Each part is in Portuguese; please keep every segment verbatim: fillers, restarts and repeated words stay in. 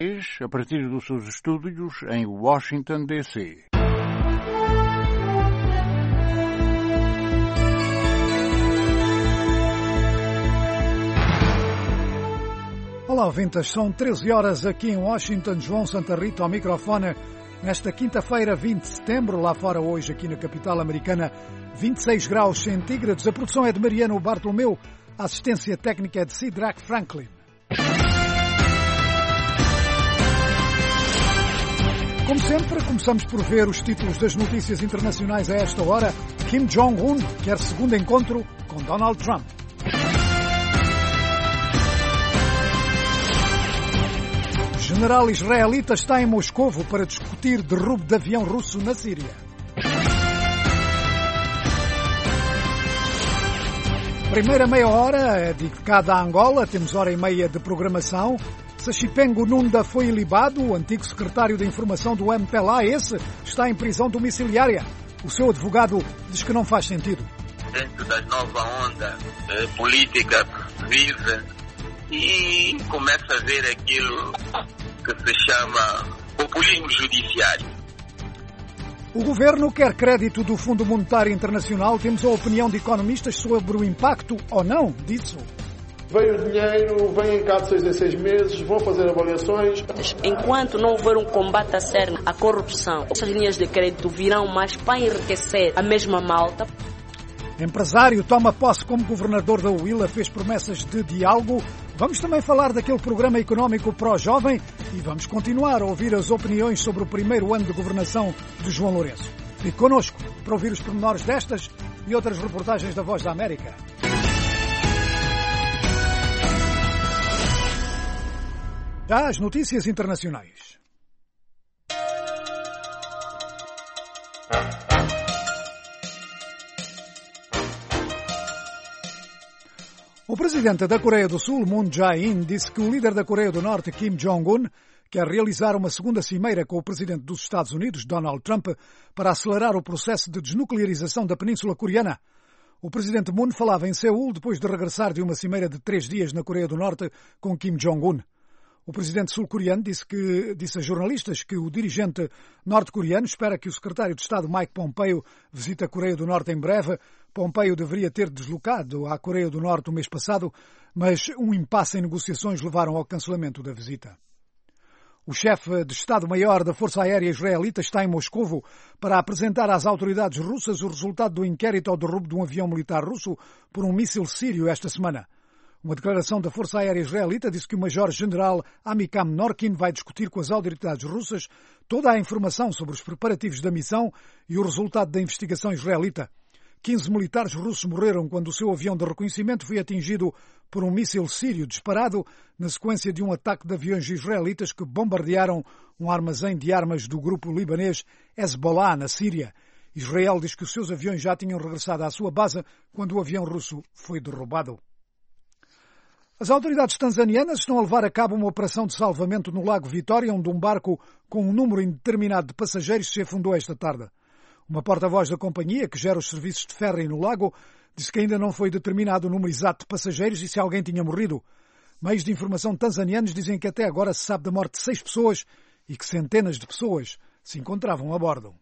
a partir dos seus estúdios em Washington, D C Olá, ouvintes, são treze horas aqui em Washington. João Santa Rita ao microfone. Nesta quinta-feira, vinte de setembro, lá fora hoje, aqui na capital americana, vinte e seis graus centígrados. A produção é de Mariano Bartolomeu, a assistência técnica é de Sidrak Franklin. Como sempre, começamos por ver os títulos das notícias internacionais a esta hora. Kim Jong-un quer segundo encontro com Donald Trump. O general israelita está em Moscovo para discutir derrubo de avião russo na Síria. Primeira meia hora é dedicada a Angola, temos hora e meia de programação. Sachipengo Nunda foi ilibado, o antigo secretário de informação do M P L A, esse está em prisão domiciliária. O seu advogado diz que não faz sentido. Dentro da nova onda eh, política que vive e começa a ver aquilo que se chama populismo judiciário. O governo quer crédito do Fundo Monetário Internacional. Temos a opinião de economistas sobre o impacto ou não disso. Vem o dinheiro, vem cá de seis em seis meses, vão fazer avaliações. Enquanto não houver um combate a sério à corrupção, essas linhas de crédito virão mais para enriquecer a mesma malta. Empresário toma posse como governador da Huila, fez promessas de diálogo. Vamos também falar daquele programa económico pró-jovem e vamos continuar a ouvir as opiniões sobre o primeiro ano de governação de João Lourenço. Fique connosco para ouvir os pormenores destas e outras reportagens da Voz da América. Já as notícias internacionais. O presidente da Coreia do Sul, Moon Jae-in, disse que o líder da Coreia do Norte, Kim Jong-un, quer realizar uma segunda cimeira com o presidente dos Estados Unidos, Donald Trump, para acelerar o processo de desnuclearização da Península Coreana. O presidente Moon falava em Seul depois de regressar de uma cimeira de três dias na Coreia do Norte com Kim Jong-un. O presidente sul-coreano disse, que, disse a jornalistas que o dirigente norte-coreano espera que o secretário de Estado Mike Pompeo visite a Coreia do Norte em breve. Pompeo deveria ter deslocado à Coreia do Norte o mês passado, mas um impasse em negociações levaram ao cancelamento da visita. O chefe de Estado-Maior da Força Aérea Israelita está em Moscovo para apresentar às autoridades russas o resultado do inquérito ao derrubo de um avião militar russo por um míssil sírio esta semana. Uma declaração da Força Aérea Israelita disse que o Major-General Amikam Norkin vai discutir com as autoridades russas toda a informação sobre os preparativos da missão e o resultado da investigação israelita. quinze militares russos morreram quando o seu avião de reconhecimento foi atingido por um míssil sírio disparado na sequência de um ataque de aviões israelitas que bombardearam um armazém de armas do grupo libanês Hezbollah, na Síria. Israel diz que os seus aviões já tinham regressado à sua base quando o avião russo foi derrubado. As autoridades tanzanianas estão a levar a cabo uma operação de salvamento no Lago Vitória, onde um barco com um número indeterminado de passageiros se afundou esta tarde. Uma porta-voz da companhia, que gera os serviços de ferry no lago, disse que ainda não foi determinado o número exato de passageiros e se alguém tinha morrido. Meios de informação tanzanianos dizem que até agora se sabe da morte de seis pessoas e que centenas de pessoas se encontravam a bordo.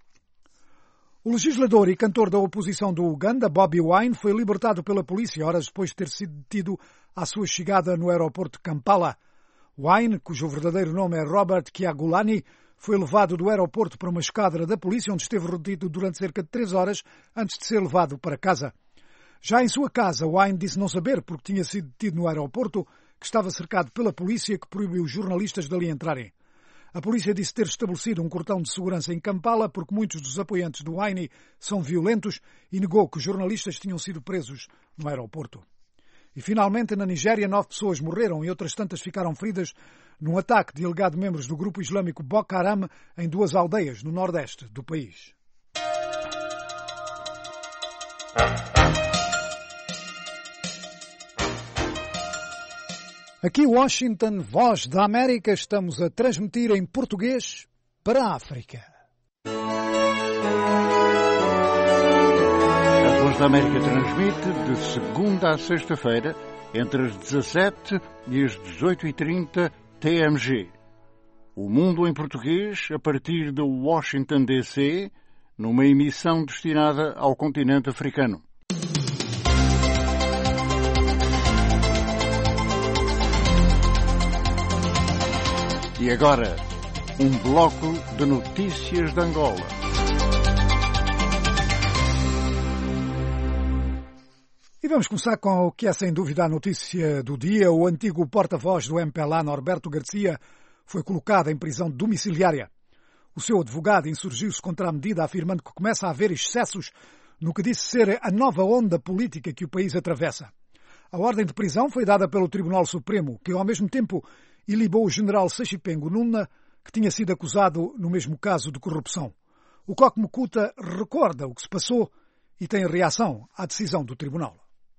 O legislador e cantor da oposição do Uganda, Bobi Wine, foi libertado pela polícia horas depois de ter sido detido à sua chegada no aeroporto de Kampala. Wine, cujo verdadeiro nome é Robert Kyagulanyi, foi levado do aeroporto para uma esquadra da polícia, onde esteve retido durante cerca de três horas antes de ser levado para casa. Já em sua casa, Wine disse não saber porque tinha sido detido no aeroporto, que estava cercado pela polícia, que proibiu os jornalistas dali entrarem. A polícia disse ter estabelecido um cordão de segurança em Kampala porque muitos dos apoiantes do Wine são violentos e negou que os jornalistas tinham sido presos no aeroporto. E finalmente, na Nigéria, nove pessoas morreram e outras tantas ficaram feridas num ataque de alegados membros do grupo islâmico Boko Haram em duas aldeias no nordeste do país. Aqui Washington, Voz da América, estamos a transmitir em português para a África. A Voz da América transmite de segunda a sexta-feira, entre as dezassete e as dezoito e trinta T M G, O Mundo em Português, a partir de Washington, D C, numa emissão destinada ao continente africano. E agora, um bloco de notícias de Angola. E vamos começar com o que é sem dúvida a notícia do dia. O antigo porta-voz do M P L A, Norberto Garcia, foi colocado em prisão domiciliária. O seu advogado insurgiu-se contra a medida, afirmando que começa a haver excessos no que disse ser a nova onda política que o país atravessa. A ordem de prisão foi dada pelo Tribunal Supremo, que ao mesmo tempo ilibou o general Sachipengo Nuna, que tinha sido acusado no mesmo caso de corrupção. O Coque Mukuta recorda o que se passou e tem reação à decisão do tribunal.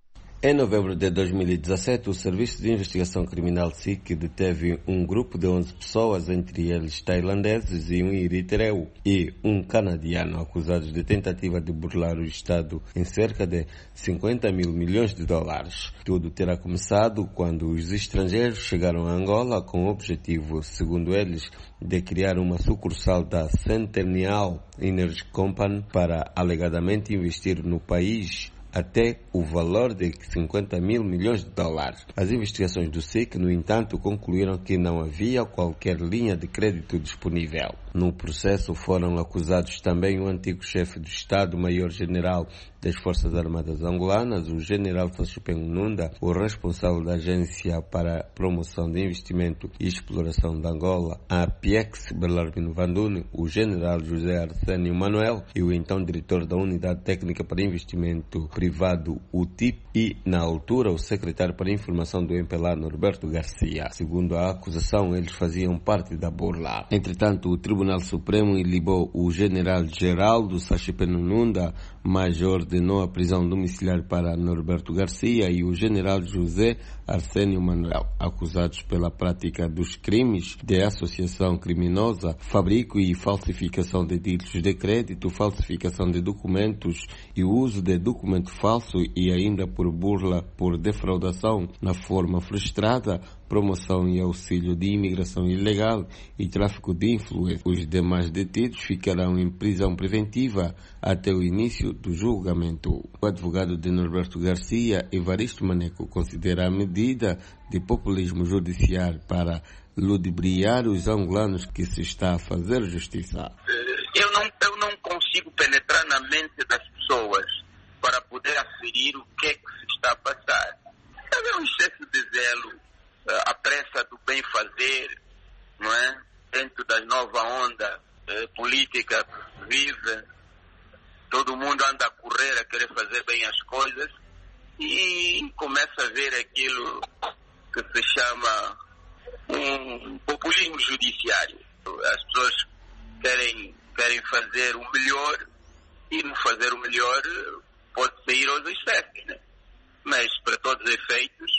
Em novembro de dois mil e dezassete, o Serviço de Investigação Criminal S I C deteve um grupo de onze pessoas, entre eles tailandeses e um eritreu, e um canadiano, acusados de tentativa de burlar o Estado em cerca de cinquenta mil milhões de dólares. Tudo terá começado quando os estrangeiros chegaram a Angola com o objetivo, segundo eles, de criar uma sucursal da Centennial Energy Company para alegadamente investir no país até o valor de cinquenta mil milhões de dólares. As investigações do S I C, no entanto, concluíram que não havia qualquer linha de crédito disponível. No processo foram acusados também o antigo chefe do Estado-Maior-General das Forças Armadas Angolanas, o general Sachipengo Nunda, o responsável da Agência para a Promoção de Investimento e Exploração de Angola, a Piex Belarmino Vandune, o general José Arsénio Manuel e o então diretor da Unidade Técnica para Investimento Privado, o T I P, e, na altura, o secretário para a Informação do M P L A, Norberto Garcia. Segundo a acusação, eles faziam parte da burla. Entretanto, o Tribunal Supremo ilibou o general Geraldo Sachipengo Nunda, mas ordenou a prisão domiciliar para Norberto Garcia e o general José Arsénio Manuel, acusados pela prática dos crimes de associação criminosa, fabrico e falsificação de títulos de crédito, falsificação de documentos e uso de documento falso e ainda por burla por defraudação na forma frustrada, promoção e auxílio de imigração ilegal e tráfico de influência. Os demais detidos ficarão em prisão preventiva até o início do julgamento. O advogado de Norberto Garcia, Evaristo Maneco, considera a medida de populismo judiciário para ludibriar os angolanos que se está a fazer justiça. Eu não, eu não consigo penetrar na mente das pessoas para poder aferir o que é que se está a passar. É um excesso de zelo, a pressa do bem fazer, não é? Dentro da nova onda eh, política que vive, todo mundo anda a correr a querer fazer bem as coisas e começa a ver aquilo que se chama um populismo judiciário. As pessoas querem, querem fazer o melhor e no fazer o melhor pode sair aos excessos, né? Mas para todos os efeitos,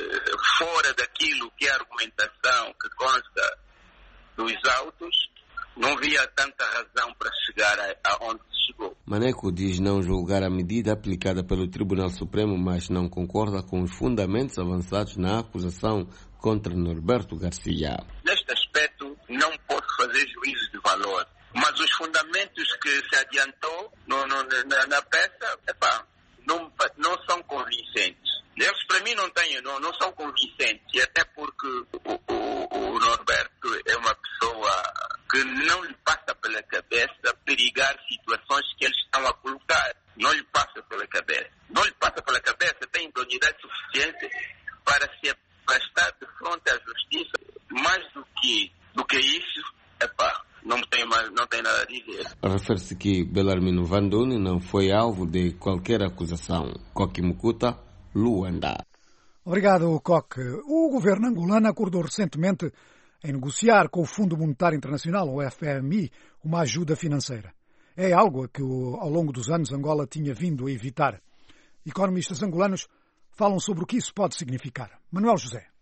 fora daquilo que é a argumentação que consta dos autos, não havia tanta razão para chegar aonde se chegou. Maneco diz não julgar a medida aplicada pelo Tribunal Supremo, mas não concorda com os fundamentos avançados na acusação contra Norberto Garcia. Neste aspecto, não posso fazer juízos de valor, mas os fundamentos que se adiantou no, no, na, na peça, epá, não, não são convincentes. Eles, para mim, não, têm, não, não são convincentes, e até porque o, o, o Norberto é uma pessoa que não lhe passa pela cabeça perigar situações que eles estão a colocar. Não lhe passa pela cabeça. Não lhe passa pela cabeça, tem idoneidade suficiente para se prestar de frente à justiça. Mais do que, do que isso, epá, não tem, mais, não tem nada a dizer. Refere-se que Belarmino Vandune não foi alvo de qualquer acusação. Coque Mukuta, Luanda. Obrigado, Coque. O governo angolano acordou recentemente em negociar com o Fundo Monetário Internacional, o F M I, uma ajuda financeira. É algo a que, ao longo dos anos, Angola tinha vindo a evitar. Economistas angolanos falam sobre o que isso pode significar. Manuel José.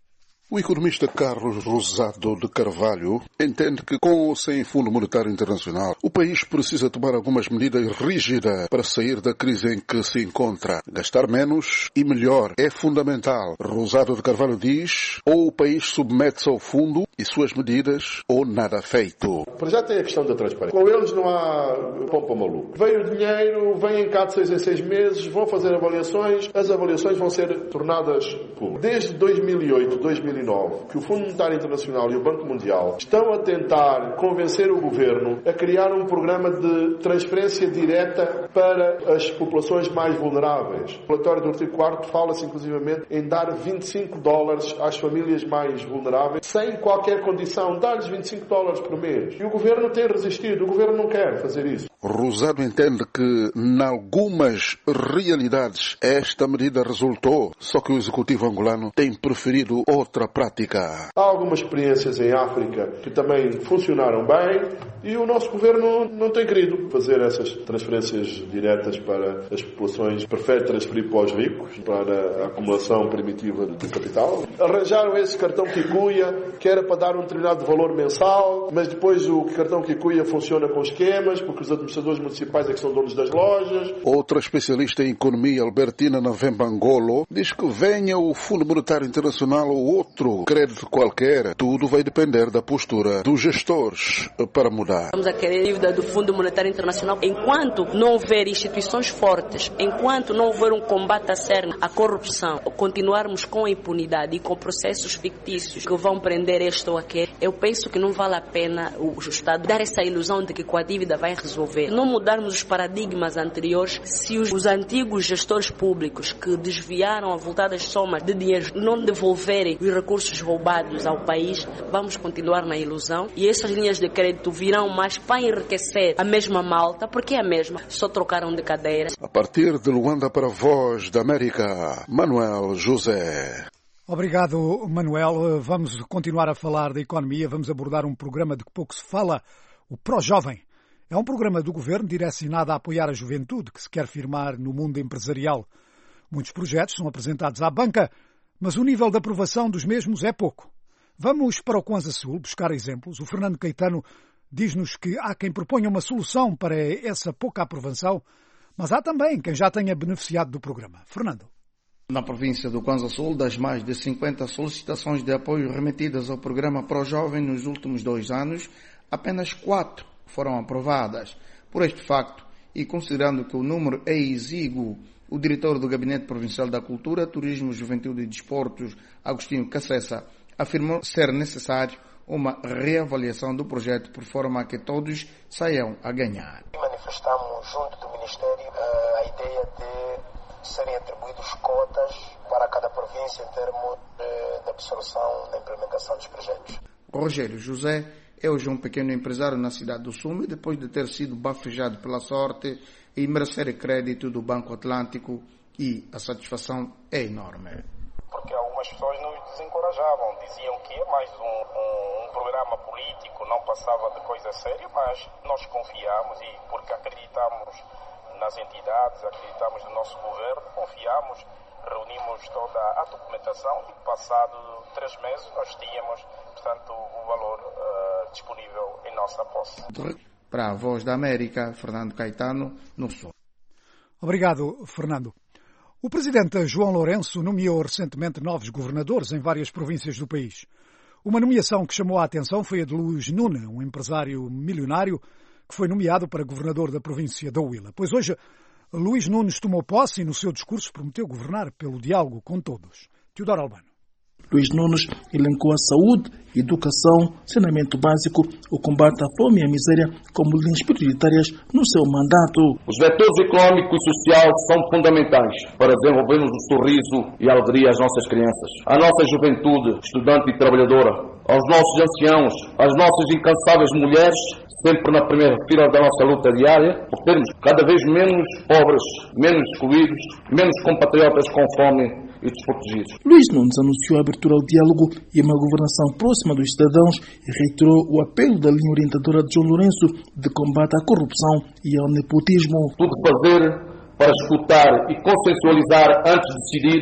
O economista Carlos Rosado de Carvalho entende que, com ou sem Fundo Monetário Internacional, o país precisa tomar algumas medidas rígidas para sair da crise em que se encontra. Gastar menos e melhor é fundamental. Rosado de Carvalho diz: ou o país submete-se ao fundo e suas medidas, ou nada feito. Para já tem a questão da transparência. Com eles não há pompa maluco. Vem o dinheiro, vem cá de seis em seis meses, vão fazer avaliações, as avaliações vão ser tornadas públicas. Desde dois mil e oito, dois mil e nove, que o Fundo Monetário Internacional e o Banco Mundial estão a tentar convencer o governo a criar um programa de transferência direta para as populações mais vulneráveis. O relatório do artigo quarto fala-se inclusivamente em dar vinte e cinco dólares às famílias mais vulneráveis, sem qualquer condição, dar-lhes vinte e cinco dólares por mês. E o governo tem resistido, o governo não quer fazer isso. Rosado entende que, em algumas realidades, esta medida resultou, só que o executivo angolano tem preferido outra prática. Há algumas experiências em África que também funcionaram bem e o nosso governo não tem querido fazer essas transferências diretas para as populações. Prefere transferir para os ricos, para a acumulação primitiva de capital. Arranjaram esse cartão Kikuya, que era para dar um determinado valor mensal, mas depois o cartão Kikuya funciona com esquemas, porque os administradores municipais é que são donos das lojas. Outra especialista em economia, Albertina Navembangolo, diz que venha o Fundo Monetário Internacional ou outro crédito qualquer, tudo vai depender da postura dos gestores para mudar. Vamos a querer dívida do Fundo Monetário Internacional enquanto não houver instituições fortes, enquanto não houver um combate a sério à corrupção, continuarmos com a impunidade e com processos fictícios que vão prender este ou aquele, eu penso que não vale a pena o Estado dar essa ilusão de que com a dívida vai resolver. Não mudarmos os paradigmas anteriores, se os, os antigos gestores públicos que desviaram avultadas somas de dinheiro não devolverem os recursos roubados ao país, vamos continuar na ilusão e essas linhas de crédito virão mais para enriquecer a mesma malta, porque é a mesma, só trocaram de cadeira. A partir de Luanda para a Voz da América, Manuel José. Obrigado, Manuel. Vamos continuar a falar da economia, vamos abordar um programa de que pouco se fala, o Pró-Jovem. É um programa do governo direcionado a apoiar a juventude que se quer firmar no mundo empresarial. Muitos projetos são apresentados à banca, mas o nível de aprovação dos mesmos é pouco. Vamos para o Kwanza Sul buscar exemplos. O Fernando Caetano diz-nos que há quem proponha uma solução para essa pouca aprovação, mas há também quem já tenha beneficiado do programa. Fernando. Na província do Kwanza Sul, das mais de cinquenta solicitações de apoio remetidas ao programa Pró-Jovem nos últimos dois anos, apenas quatro foram aprovadas. Por este facto, e considerando que o número é exíguo, o diretor do Gabinete Provincial da Cultura, Turismo, Juventude e Desportos, Agostinho Cacessa, afirmou ser necessário uma reavaliação do projeto por forma a que todos saiam a ganhar. Manifestamos junto do Ministério a ideia de serem atribuídos cotas para cada província em termos de absorção da implementação dos projetos. Rogério José é hoje um pequeno empresário na cidade do Sume, depois de ter sido bafejado pela sorte e merecer crédito do Banco Atlântico, e a satisfação é enorme. Porque algumas pessoas nos desencorajavam, diziam que é mais um, um, um programa político, não passava de coisa séria, mas nós confiamos e porque acreditamos nas entidades, acreditamos no nosso governo, confiamos, reunimos toda a documentação e passado três meses nós tínhamos, portanto, o valor uh, disponível em nossa posse. Para a Voz da América, Fernando Caetano, no Sul. Obrigado, Fernando. O presidente João Lourenço nomeou recentemente novos governadores em várias províncias do país. Uma nomeação que chamou a atenção foi a de Luís Nunes, um empresário milionário que foi nomeado para governador da província da Huila. Pois hoje, Luís Nunes tomou posse e no seu discurso prometeu governar pelo diálogo com todos. Teodoro Albano. Luís Nunes elencou a saúde, educação, saneamento básico, o combate à fome e à miséria como linhas prioritárias no seu mandato. Os vetores econômico e social são fundamentais para desenvolvermos o sorriso e a alegria às nossas crianças, à nossa juventude estudante e trabalhadora, aos nossos anciãos, às nossas incansáveis mulheres, sempre na primeira fila da nossa luta diária, por termos cada vez menos pobres, menos excluídos, menos compatriotas com fome e desprotegidos. Luís Nunes anunciou a abertura ao diálogo e uma governação próxima dos cidadãos e reiterou o apelo da linha orientadora de João Lourenço de combate à corrupção e ao nepotismo. Tudo fazer para escutar e consensualizar antes de decidir,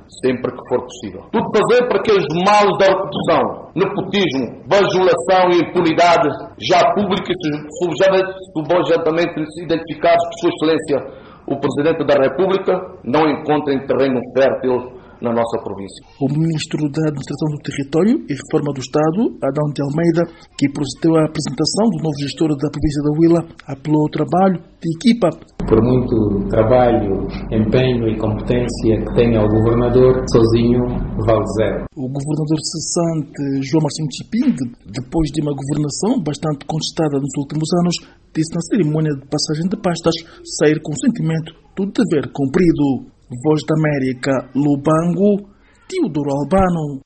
sempre que for possível. Tudo fazer para que os males da corrupção, nepotismo, bajulação e impunidade, já públicos e subjantamente identificados por Sua Excelência, o Presidente da República, não encontrem terreno fértil na nossa província. O Ministro da Administração do Território e Reforma do Estado, Adão de Almeida, que procedeu à apresentação do novo gestor da província da Huila, apelou ao trabalho de equipa. Por muito trabalho, empenho e competência que tenha o governador, sozinho vale zero. O governador cessante João Marcinho Chipim, depois de uma governação bastante contestada nos últimos anos, disse na cerimônia de passagem de pastas sair com o sentimento do dever cumprido. Voz da América, Lubango, Teodoro Albano.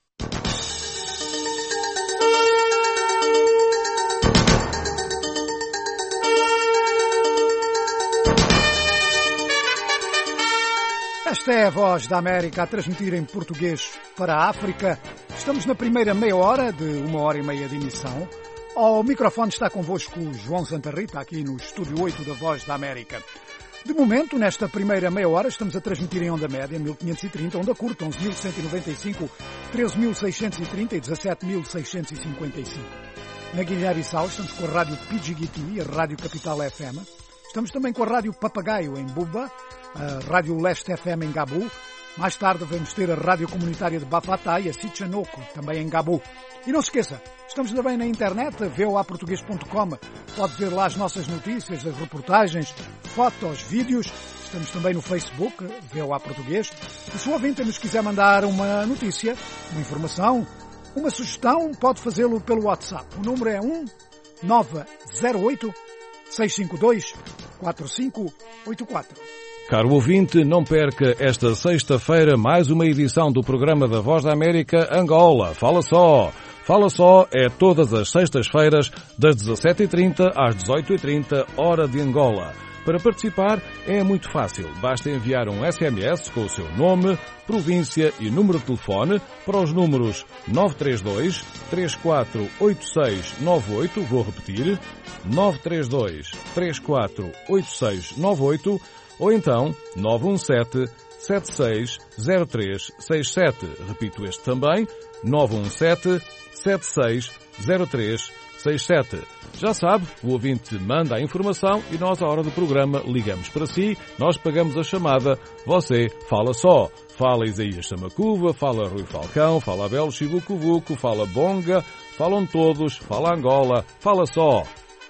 Esta é a Voz da América a transmitir em português para a África. Estamos na primeira meia hora de uma hora e meia de emissão. Ao microfone está convosco o João Santa Rita, aqui no Estúdio oito da Voz da América. De momento, nesta primeira meia hora, estamos a transmitir em onda média mil quinhentos e trinta, onda curta onze mil cento e noventa e cinco, treze mil seiscentos e trinta e dezassete mil seiscentos e cinquenta e cinco. Na Guiné-Bissau estamos com a Rádio Pidjigiti, a Rádio Capital F M. Estamos também com a Rádio Papagaio em Buba, a Rádio Leste F M em Gabu. Mais tarde vamos ter a Rádio Comunitária de Bafatá e a Sichanoko, também em Gabu. E não se esqueça, estamos também na internet, v o a português ponto com. Pode ver lá as nossas notícias, as reportagens, fotos, vídeos. Estamos também no Facebook, V O A Português. E se o ouvinte nos quiser mandar uma notícia, uma informação, uma sugestão, pode fazê-lo pelo WhatsApp. O número é um nove zero oito, seis cinco dois, quatro cinco oito quatro. Caro ouvinte, não perca esta sexta-feira mais uma edição do programa da Voz da América Angola. Fala só! Fala só é todas as sextas-feiras, das dezassete e trinta às dezoito e trinta, hora de Angola. Para participar é muito fácil. Basta enviar um S M S com o seu nome, província e número de telefone para os números nove três dois, três quatro oito seis nove oito, vou repetir, nove três dois, três quatro oito seis nove oito, ou então nove um sete, sete seis zero três seis sete. Repito este também, nove um sete, sete seis zero três seis sete. Já sabe, o ouvinte manda a informação e nós, à hora do programa, ligamos para si, nós pagamos a chamada, você fala só. Fala Isaías Samacuva, fala Rui Falcão, fala Abel Chibucuvuco, fala Bonga, falam todos, fala Angola, fala só.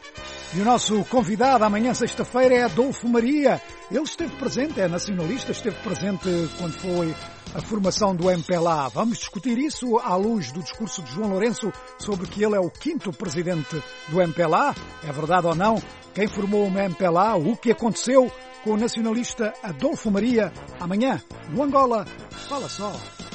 E o nosso convidado amanhã, sexta-feira, é Adolfo Maria. Ele esteve presente, é nacionalista, esteve presente quando foi a formação do M P L A. Vamos discutir isso à luz do discurso de João Lourenço sobre que ele é o quinto presidente do M P L A. É verdade ou não? Quem formou o M P L A? O que aconteceu com o nacionalista Adolfo Maria? Amanhã, no Angola, fala só.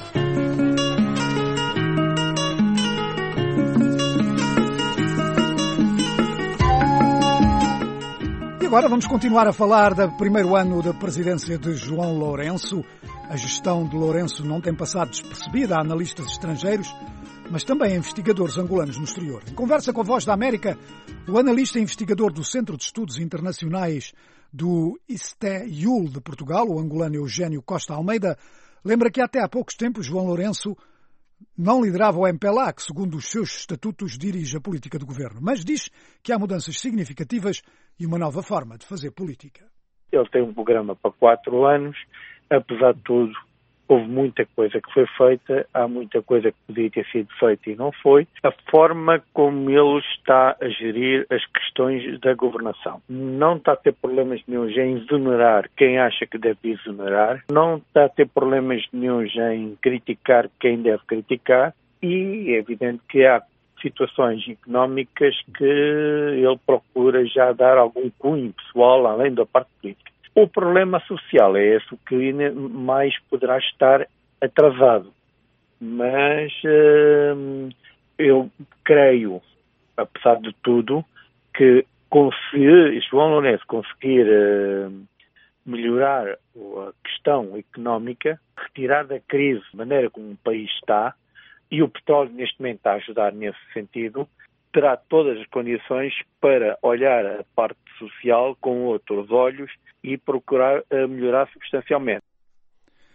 E agora vamos continuar a falar do primeiro ano da presidência de João Lourenço. A gestão de Lourenço não tem passado despercebida a analistas estrangeiros, mas também a investigadores angolanos no exterior. Em conversa com a Voz da América, o analista e investigador do Centro de Estudos Internacionais do I S T E U L de Portugal, o angolano Eugênio Costa Almeida, lembra que até há poucos tempos João Lourenço não liderava o M P L A, que segundo os seus estatutos dirige a política do governo, mas diz que há mudanças significativas e uma nova forma de fazer política. Ele tem um programa para quatro anos, apesar de tudo, houve muita coisa que foi feita, há muita coisa que podia ter sido feita e não foi. A forma como ele está a gerir as questões da governação. Não está a ter problemas nenhuns em exonerar quem acha que deve exonerar, não está a ter problemas nenhuns em criticar quem deve criticar e é evidente que há situações económicas que ele procura já dar algum cunho pessoal, além da parte política. O problema social é esse que mais poderá estar atrasado. Mas hum, eu creio, apesar de tudo, que se João Lourenço conseguir hum, melhorar a questão económica, retirar da crise de maneira como o país está, e o petróleo neste momento está a ajudar nesse sentido, terá todas as condições para olhar a parte social com outros olhos e procurar melhorar substancialmente.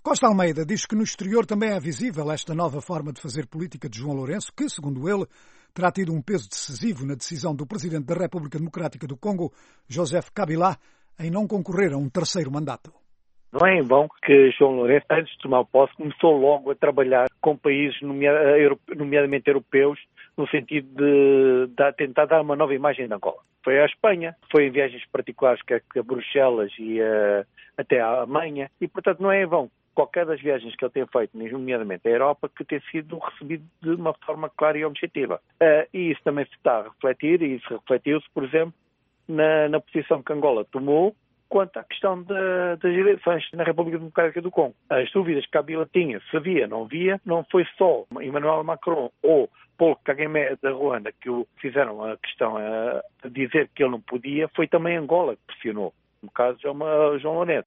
Costa Almeida diz que no exterior também é visível esta nova forma de fazer política de João Lourenço, que, segundo ele, terá tido um peso decisivo na decisão do Presidente da República Democrática do Congo, Joseph Kabila, em não concorrer a um terceiro mandato. Não é em vão que João Lourenço, antes de tomar posse, começou logo a trabalhar com países, nomeadamente europeus, no sentido de, de tentar dar uma nova imagem de Angola. Foi à Espanha, foi em viagens particulares que a Bruxelas e a, até à Alemanha, e portanto não é em vão. Qualquer das viagens que ele tem feito, nomeadamente à Europa, que tem sido recebido de uma forma clara e objetiva. Uh, e isso também se está a refletir, e isso refletiu-se, por exemplo, na, na posição que Angola tomou quanto à questão de, das eleições na República Democrática do Congo. As dúvidas que Kabila tinha, se havia, não havia, não foi só Emmanuel Macron ou Paul Kagame da Ruanda que o fizeram a questão a, a dizer que ele não podia, foi também Angola que pressionou. No caso, João, João Lourenço.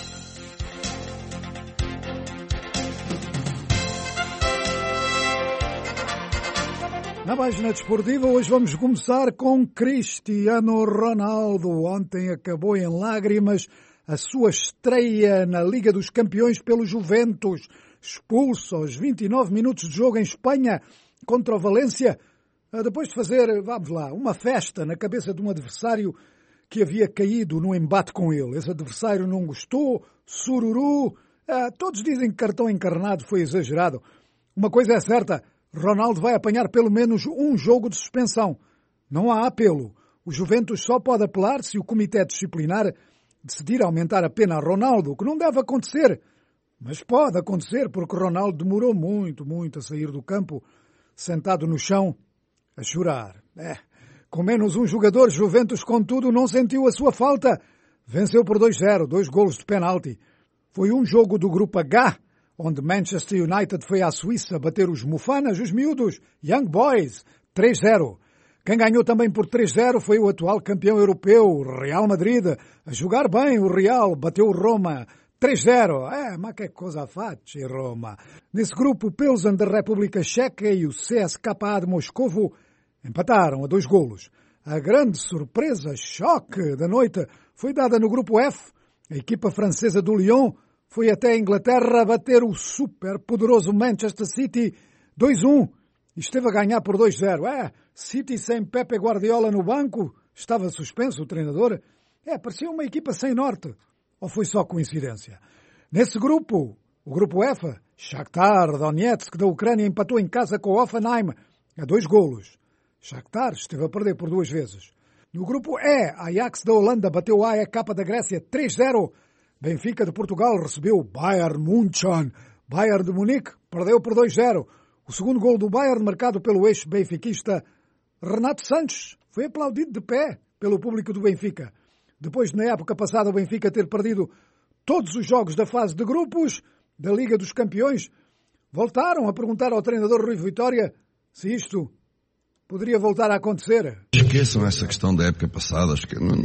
Na página desportiva, hoje vamos começar com Cristiano Ronaldo. Ontem acabou em lágrimas a sua estreia na Liga dos Campeões pelo Juventus. Expulso aos vinte e nove minutos de jogo em Espanha contra o Valência, depois de fazer, vamos lá, uma festa na cabeça de um adversário que havia caído no embate com ele. Esse adversário não gostou, sururu. Todos dizem que cartão encarnado foi exagerado. Uma coisa é certa, Ronaldo vai apanhar pelo menos um jogo de suspensão. Não há apelo. O Juventus só pode apelar se o Comitê Disciplinar decidir aumentar a pena a Ronaldo, o que não deve acontecer. Mas pode acontecer, porque Ronaldo demorou muito, muito a sair do campo, sentado no chão, a chorar. É. Com menos um jogador, Juventus, contudo, não sentiu a sua falta. Venceu por dois a zero, dois golos de penalti. Foi um jogo do Grupo H, onde Manchester United foi à Suíça bater os Mufanas, os miúdos, Young Boys, três a zero. Quem ganhou também por três a zero foi o atual campeão europeu, Real Madrid. A jogar bem, o Real bateu o Roma, três a zero. É, mas que coisa faz, Roma. Nesse grupo, o Pilsen da República Checa e o C S K A de Moscovo empataram a dois golos. A grande surpresa, choque da noite, foi dada no grupo F. A equipa francesa do Lyon foi até a Inglaterra bater o super poderoso Manchester City dois a um e esteve a ganhar por dois a zero. É, City sem Pepe Guardiola no banco, estava suspenso o treinador. É, parecia uma equipa sem norte. Ou foi só coincidência? Nesse grupo, o grupo F, Shakhtar Donetsk da Ucrânia empatou em casa com o Hoffenheim a dois golos. Shakhtar esteve a perder por duas vezes. No grupo E, Ajax da Holanda bateu o A E K da Grécia três a zero. Benfica de Portugal recebeu o Bayern München. Bayern de Munique perdeu por dois a zero. O segundo gol do Bayern, marcado pelo ex-benfiquista Renato Sanches, foi aplaudido de pé pelo público do Benfica. Depois de, na época passada, o Benfica ter perdido todos os jogos da fase de grupos da Liga dos Campeões, voltaram a perguntar ao treinador Rui Vitória se isto poderia voltar a acontecer. Esqueçam essa questão da época passada.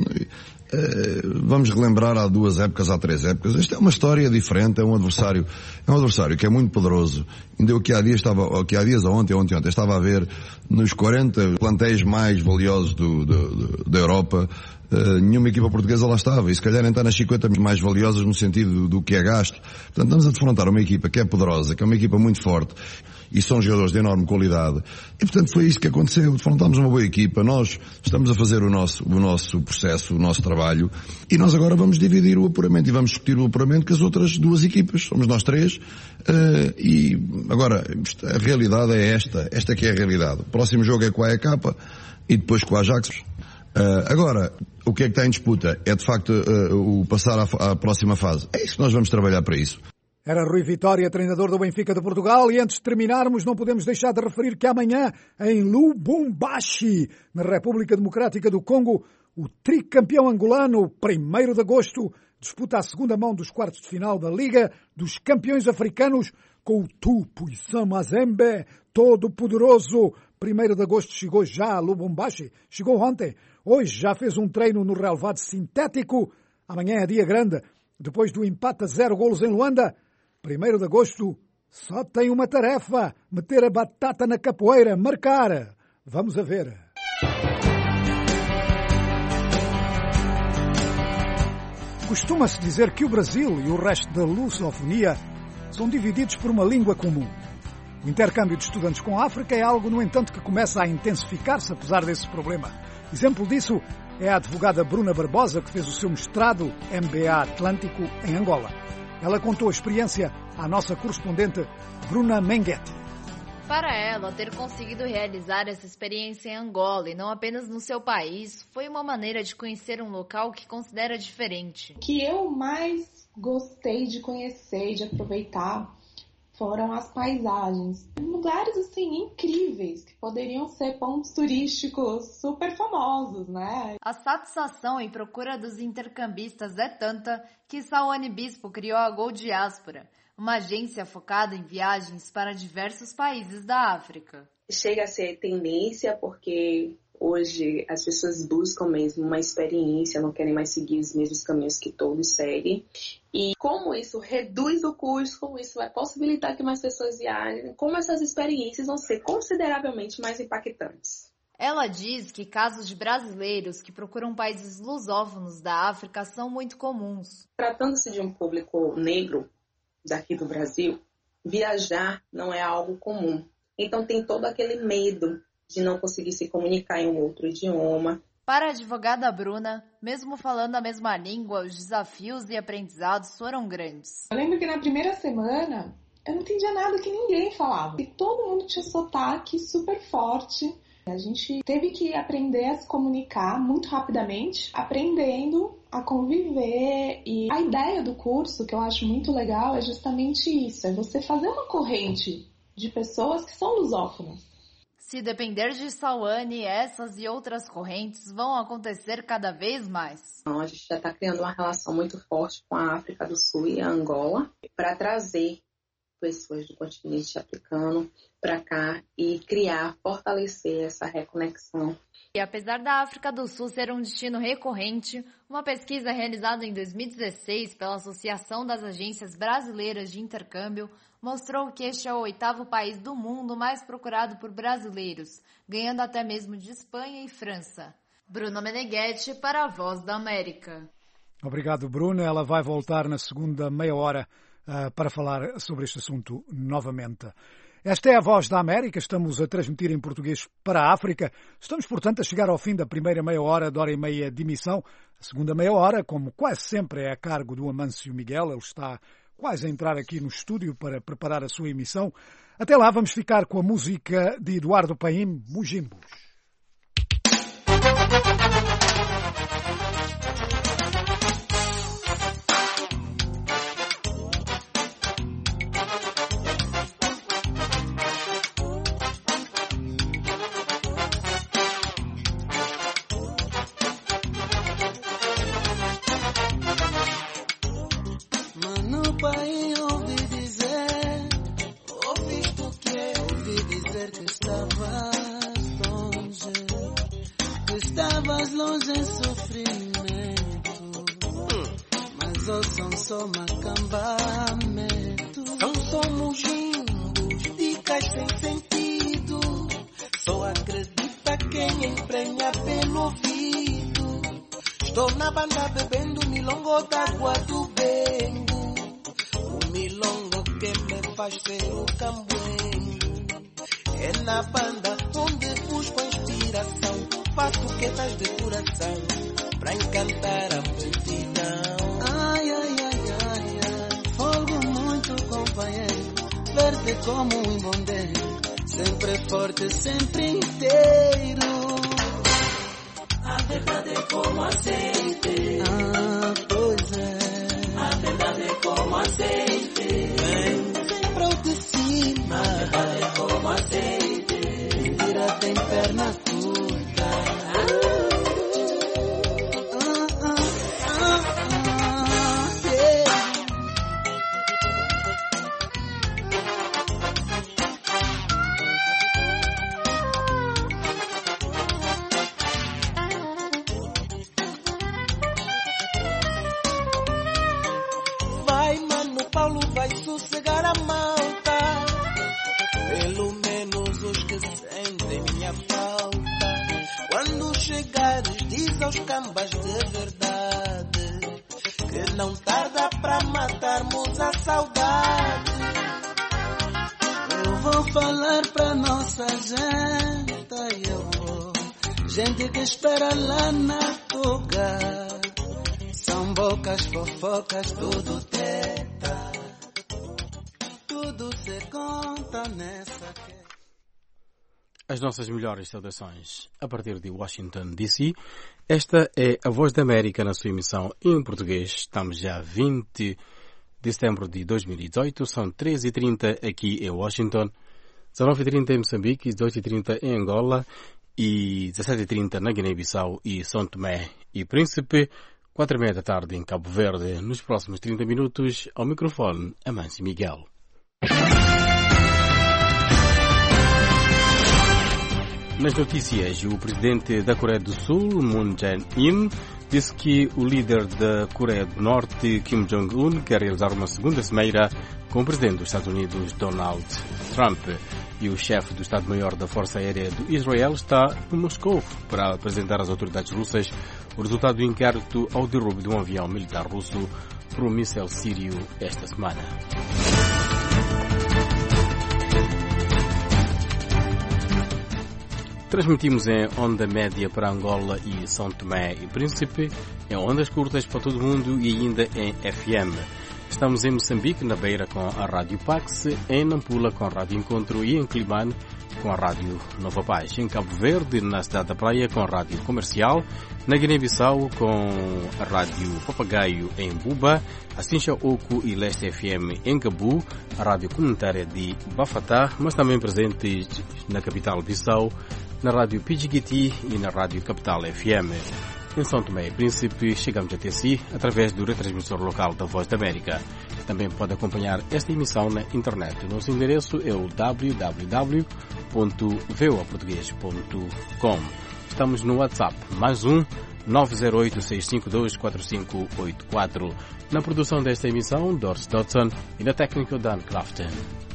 Vamos relembrar há duas épocas, há três épocas. Esta é uma história diferente, é um adversário, é um adversário que é muito poderoso. Ainda eu que há dias estava, que há dias ontem, ontem, ontem, estava a ver nos quarenta plantéis mais valiosos do, do, do, da Europa, Uh, nenhuma equipa portuguesa lá estava, e se calhar nem está nas cinquenta mais valiosas no sentido do, do que é gasto. Portanto, estamos a defrontar uma equipa que é poderosa, que é uma equipa muito forte, e são jogadores de enorme qualidade. E, portanto, foi isso que aconteceu. Defrontámos uma boa equipa, nós estamos a fazer o nosso, o nosso processo, o nosso trabalho, e nós agora vamos dividir o apuramento, e vamos discutir o apuramento com as outras duas equipas. Somos nós três, uh, e agora, a realidade é esta, esta que é a realidade. O próximo jogo é com a A E K, e depois com a Ajax. Uh, agora, o que é que está em disputa? É de facto uh, o passar à, à próxima fase. É isso que nós vamos trabalhar para isso. Era Rui Vitória, treinador do Benfica de Portugal, e antes de terminarmos não podemos deixar de referir que amanhã em Lubumbashi, na República Democrática do Congo, o tricampeão angolano, primeiro de agosto, disputa a segunda mão dos quartos de final da Liga dos Campeões Africanos com o Tupuisan Mazembe, todo poderoso. primeiro de agosto chegou já a Lubumbashi, chegou ontem. Hoje já fez um treino no relvado sintético. Amanhã é dia grande. Depois do empate a zero golos em Luanda, primeiro de agosto só tem uma tarefa: meter a batata na capoeira, marcar. Vamos a ver. Costuma-se dizer que o Brasil e o resto da lusofonia são divididos por uma língua comum. O intercâmbio de estudantes com a África é algo, no entanto, que começa a intensificar-se apesar desse problema. Exemplo disso é a advogada Bruna Barbosa, que fez o seu mestrado M B A Atlântico em Angola. Ela contou a experiência à nossa correspondente Bruna Menguete. Para ela, ter conseguido realizar essa experiência em Angola e não apenas no seu país, foi uma maneira de conhecer um local que considera diferente. O que eu mais gostei de conhecer e de aproveitar foram as paisagens. Lugares, assim, incríveis, que poderiam ser pontos turísticos super famosos, né? A satisfação em procura dos intercambistas é tanta que Sawane Bispo criou a Go Diáspora, uma agência focada em viagens para diversos países da África. Chega a ser tendência porque hoje as pessoas buscam mesmo uma experiência, não querem mais seguir os mesmos caminhos que todos seguem. E como isso reduz o custo, como isso vai possibilitar que mais pessoas viajem, como essas experiências vão ser consideravelmente mais impactantes. Ela diz que casos de brasileiros que procuram países lusófonos da África são muito comuns. Tratando-se de um público negro daqui do Brasil, viajar não é algo comum. Então tem todo aquele medo de não conseguir se comunicar em um outro idioma. Para a advogada Bruna, mesmo falando a mesma língua, os desafios e aprendizados foram grandes. Eu lembro que na primeira semana eu não entendia nada que ninguém falava. E todo mundo tinha sotaque super forte. A gente teve que aprender a se comunicar muito rapidamente, aprendendo a conviver. E a ideia do curso, que eu acho muito legal, é justamente isso. É você fazer uma corrente de pessoas que são lusófonas. Se depender de Sawane, essas e outras correntes vão acontecer cada vez mais. A gente já está criando uma relação muito forte com a África do Sul e a Angola para trazer pessoas do continente africano para cá e criar, fortalecer essa reconexão. E apesar da África do Sul ser um destino recorrente, uma pesquisa realizada em dois mil e dezesseis pela Associação das Agências Brasileiras de Intercâmbio mostrou que este é o oitavo país do mundo mais procurado por brasileiros, ganhando até mesmo de Espanha e França. Bruna Meneghetti para a Voz da América. Obrigado, Bruna. Ela vai voltar na segunda meia hora uh, para falar sobre este assunto novamente. Esta é a Voz da América, estamos a transmitir em português para a África. Estamos, portanto, a chegar ao fim da primeira meia hora, de hora e meia de emissão. A segunda meia hora, como quase sempre, é a cargo do Amâncio Miguel. Ele está quase a entrar aqui no estúdio para preparar a sua emissão. Até lá vamos ficar com a música de Eduardo Paim, Mujimbos. Quando chegares, diz aos cambas de verdade que não tarda pra matarmos a saudade. Eu vou falar pra nossa gente, eu vou. Gente que espera lá na tuga. São bocas fofocas, tudo teta. Tudo se conta nessa que... As nossas melhores saudações a partir de Washington, D C. Esta é a Voz da América na sua emissão em português. Estamos já vinte de setembro de dois mil e dezoito. São treze e trinta aqui em Washington, dezenove e trinta em Moçambique, dezoito e trinta em Angola e dezassete e trinta na Guiné-Bissau e São Tomé e Príncipe. quatro e meia da tarde em Cabo Verde. Nos próximos trinta minutos, ao microfone, Amâncio Miguel. Nas notícias, o presidente da Coreia do Sul, Moon Jae-in, disse que o líder da Coreia do Norte, Kim Jong-un, quer realizar uma segunda cimeira com o presidente dos Estados Unidos, Donald Trump. E o chefe do Estado-Maior da Força Aérea do Israel está em Moscou para apresentar às autoridades russas o resultado do inquérito ao derrubo de um avião militar russo por um míssil sírio esta semana. Transmitimos em onda média para Angola e São Tomé e Príncipe, em ondas curtas para todo o mundo e ainda em F M. Estamos em Moçambique, na Beira, com a Rádio Pax, em Nampula, com a Rádio Encontro e em Climane, com a Rádio Nova Paz. Em Cabo Verde, na Cidade da Praia, com a Rádio Comercial. Na Guiné-Bissau, com a Rádio Papagaio em Buba, a Sincha Oco e Leste F M em Gabu, a Rádio Comunitária de Bafatá, mas também presentes na capital Bissau, na Rádio Pidjigiti e na Rádio Capital F M. Em São Tomé e Príncipe, chegamos até si através do retransmissor local da Voz da América. Também pode acompanhar esta emissão na internet. O nosso endereço é o w w w ponto voa português ponto com. Estamos no WhatsApp, mais um nove zero oito seis cinco dois quatro cinco oito quatro. Na produção desta emissão, Doris Dodson e na técnica Dan Crafton.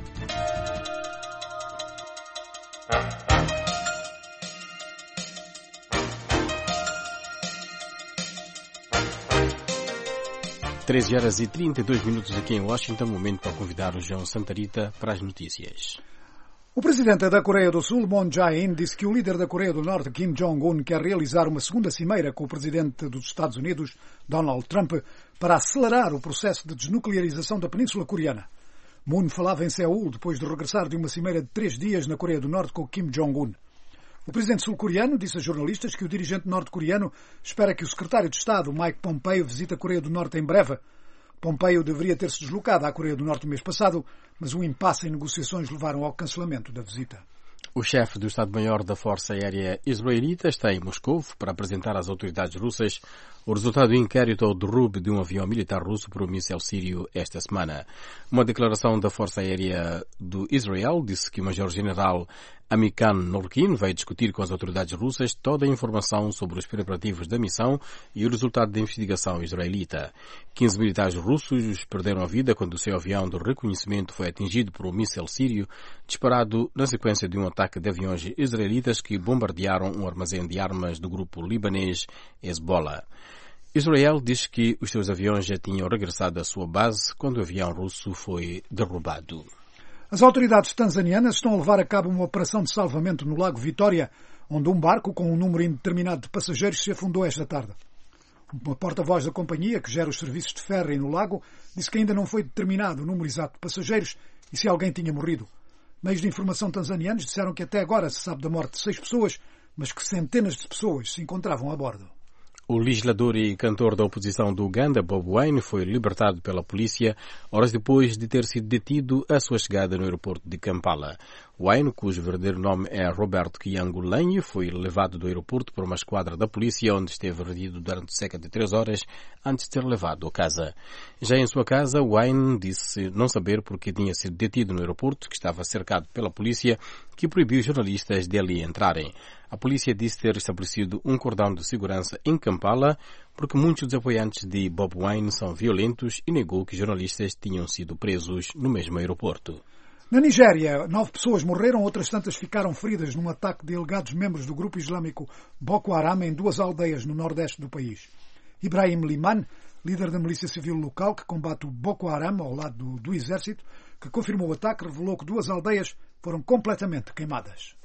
treze horas e trinta e dois minutos aqui em Washington, momento para convidar o João Santarita para as notícias. O presidente da Coreia do Sul, Moon Jae-in, disse que o líder da Coreia do Norte, Kim Jong-un, quer realizar uma segunda cimeira com o presidente dos Estados Unidos, Donald Trump, para acelerar o processo de desnuclearização da Península Coreana. Moon falava em Seul depois de regressar de uma cimeira de três dias na Coreia do Norte com Kim Jong-un. O presidente sul-coreano disse a jornalistas que o dirigente norte-coreano espera que o secretário de Estado, Mike Pompeo, visite a Coreia do Norte em breve. Pompeo deveria ter-se deslocado à Coreia do Norte no mês passado, mas o impasse em negociações levaram ao cancelamento da visita. O chefe do Estado-Maior da Força Aérea Israelita está em Moscou para apresentar às autoridades russas o resultado do inquérito ao derrube de um avião militar russo por um míssil sírio esta semana. Uma declaração da Força Aérea do Israel disse que o Major-General Amikan Norkin vai discutir com as autoridades russas toda a informação sobre os preparativos da missão e o resultado da investigação israelita. quinze militares russos perderam a vida quando o seu avião de reconhecimento foi atingido por um míssil sírio disparado na sequência de um ataque de aviões israelitas que bombardearam um armazém de armas do grupo libanês Hezbollah. Israel diz que os seus aviões já tinham regressado à sua base quando o avião russo foi derrubado. As autoridades tanzanianas estão a levar a cabo uma operação de salvamento no Lago Vitória, onde um barco com um número indeterminado de passageiros se afundou esta tarde. Uma porta-voz da companhia, que gera os serviços de ferry no lago, disse que ainda não foi determinado o número exato de passageiros e se alguém tinha morrido. Meios de informação tanzanianos disseram que até agora se sabe da morte de seis pessoas, mas que centenas de pessoas se encontravam a bordo. O legislador e cantor da oposição do Uganda, Bobi Wine, foi libertado pela polícia horas depois de ter sido detido à sua chegada no aeroporto de Kampala. Wine, cujo verdadeiro nome é Roberto Kyangulanyi, foi levado do aeroporto por uma esquadra da polícia, onde esteve retido durante cerca de três horas antes de ser levado a casa. Já em sua casa, Wine disse não saber porque tinha sido detido no aeroporto, que estava cercado pela polícia, que proibiu jornalistas de ali entrarem. A polícia disse ter estabelecido um cordão de segurança em Kampala porque muitos dos apoiantes de Bobi Wine são violentos e negou que jornalistas tinham sido presos no mesmo aeroporto. Na Nigéria, nove pessoas morreram, outras tantas ficaram feridas num ataque de alegados membros do grupo islâmico Boko Haram em duas aldeias no nordeste do país. Ibrahim Liman, líder da milícia civil local que combate o Boko Haram ao lado do, do exército, que confirmou o ataque, revelou que duas aldeias foram completamente queimadas.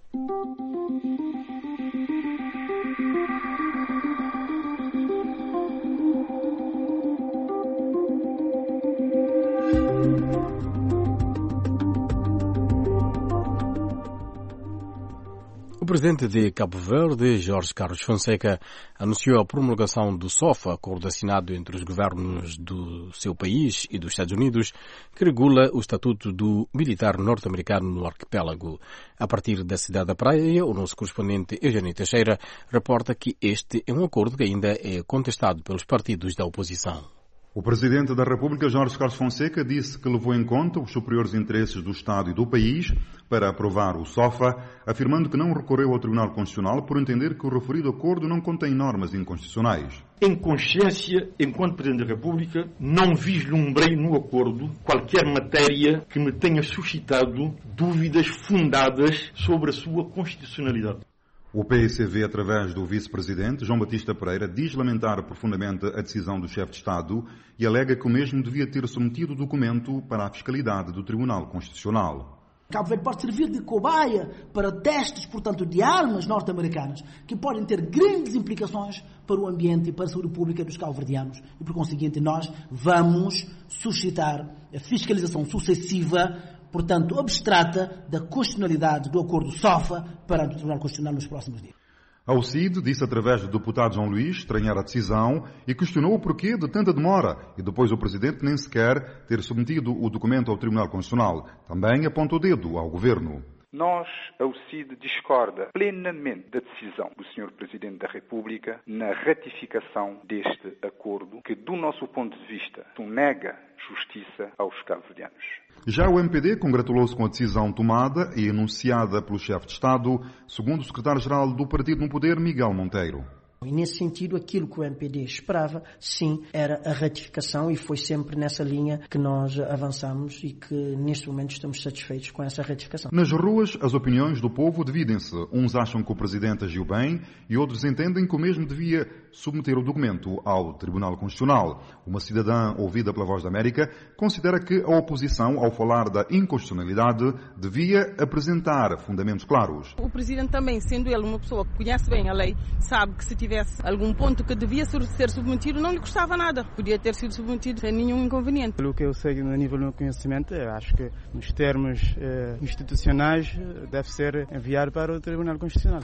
O presidente de Cabo Verde, Jorge Carlos Fonseca, anunciou a promulgação do SOFA, acordo assinado entre os governos do seu país e dos Estados Unidos, que regula o estatuto do militar norte-americano no arquipélago. A partir da cidade da Praia, o nosso correspondente Eugênio Teixeira reporta que este é um acordo que ainda é contestado pelos partidos da oposição. O Presidente da República, Jorge Carlos Fonseca, disse que levou em conta os superiores interesses do Estado e do país para aprovar o SOFA, afirmando que não recorreu ao Tribunal Constitucional por entender que o referido acordo não contém normas inconstitucionais. Em consciência, enquanto Presidente da República, não vislumbrei no acordo qualquer matéria que me tenha suscitado dúvidas fundadas sobre a sua constitucionalidade. O P C V, através do vice-presidente, João Batista Pereira, diz lamentar profundamente a decisão do chefe de Estado e alega que o mesmo devia ter submetido o documento para a fiscalidade do Tribunal Constitucional. Cabo Verde pode servir de cobaia para testes, portanto, de armas norte-americanas, que podem ter grandes implicações para o ambiente e para a saúde pública dos cabo-verdianos. E, por conseguinte, nós vamos suscitar a fiscalização sucessiva, portanto, abstrata, da constitucionalidade do acordo SOFA perante o Tribunal Constitucional nos próximos dias. Ao C I D, disse através do deputado João Luís estranhar a decisão e questionou o porquê de tanta demora e depois o Presidente nem sequer ter submetido o documento ao Tribunal Constitucional. Também aponta o dedo ao Governo. Nós, a U C I D, discorda plenamente da decisão do senhor Presidente da República na ratificação deste acordo que, do nosso ponto de vista, nega justiça aos cabo-verdianos. Já o M P D congratulou-se com a decisão tomada e anunciada pelo chefe de Estado, segundo o secretário-geral do Partido no Poder, Miguel Monteiro. E nesse sentido, aquilo que o M P D esperava, sim, era a ratificação, e foi sempre nessa linha que nós avançamos e que neste momento estamos satisfeitos com essa ratificação. Nas ruas, as opiniões do povo dividem-se. Uns acham que o Presidente agiu bem e outros entendem que o mesmo devia submeter o documento ao Tribunal Constitucional. Uma cidadã ouvida pela Voz da América considera que a oposição, ao falar da inconstitucionalidade, devia apresentar fundamentos claros. O Presidente também, sendo ele uma pessoa que conhece bem a lei, sabe que se tivesse algum ponto que devia ser submetido, não lhe custava nada. Podia ter sido submetido sem nenhum inconveniente. Pelo que eu sei no nível do meu conhecimento, eu acho que nos termos eh, institucionais deve ser enviado para o Tribunal Constitucional.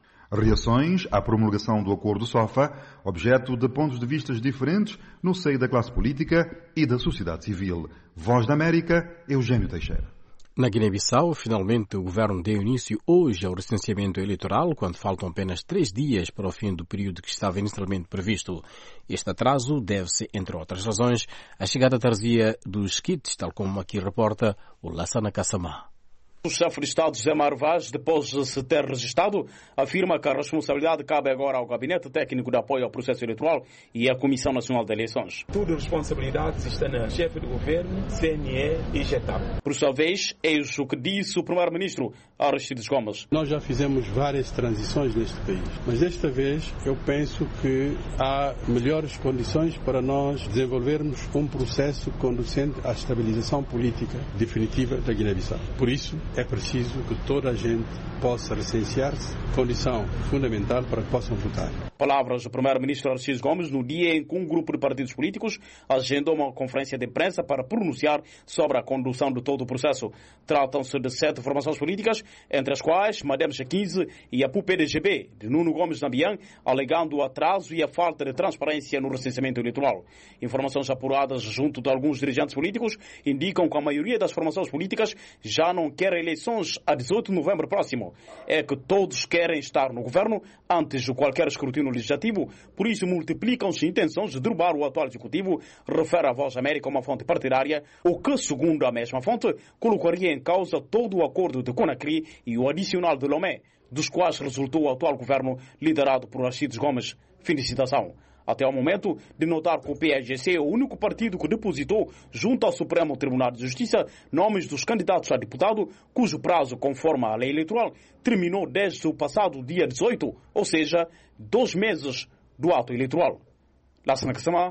Reações à promulgação do Acordo SOFA, objeto de pontos de vista diferentes no seio da classe política e da sociedade civil. Voz da América, Eugênio Teixeira. Na Guiné-Bissau, finalmente, o governo deu início hoje ao recenseamento eleitoral, quando faltam apenas três dias para o fim do período que estava inicialmente previsto. Este atraso deve-se, entre outras razões, à chegada tardia dos kits, tal como aqui reporta o Lassana Kassamá. O chefe de Estado, José Mário Vaz, depois de se ter registrado, afirma que a responsabilidade cabe agora ao Gabinete Técnico de Apoio ao Processo Eleitoral e à Comissão Nacional de Eleições. Tudo a responsabilidade está na chefe do governo, C N E e G E T A P. Por sua vez, eis o que disse o primeiro-ministro Aristides Gomes. Nós já fizemos várias transições neste país, mas desta vez eu penso que há melhores condições para nós desenvolvermos um processo conducente à estabilização política definitiva da Guiné-Bissau. Por isso, é preciso que toda a gente possa recensear-se, condição fundamental para que possam votar. Palavras do primeiro-ministro Aristides Gomes no dia em que um grupo de partidos políticos agendou uma conferência de imprensa para pronunciar sobre a condução de todo o processo. Tratam-se de sete formações políticas, entre as quais Madem quinze e a P U P D G B, de Nuno Gomes Nambian, alegando o atraso e a falta de transparência no recenseamento eleitoral. Informações apuradas junto de alguns dirigentes políticos indicam que a maioria das formações políticas já não quer eleições a dezoito de novembro próximo. É que todos querem estar no governo antes de qualquer escrutínio legislativo, por isso multiplicam-se intenções de derrubar o atual executivo, refere a Voz América uma fonte partidária, o que, segundo a mesma fonte, colocaria em causa todo o acordo de Conakry e o adicional de Lomé, dos quais resultou o atual governo liderado por Aristides Gomes. Fim de citação. Até ao momento de notar que o P S G C é o único partido que depositou junto ao Supremo Tribunal de Justiça nomes dos candidatos a deputado, cujo prazo, conforme a lei eleitoral, terminou desde o passado dia dezoito, ou seja, dois meses do ato eleitoral. Lassana Kassamá,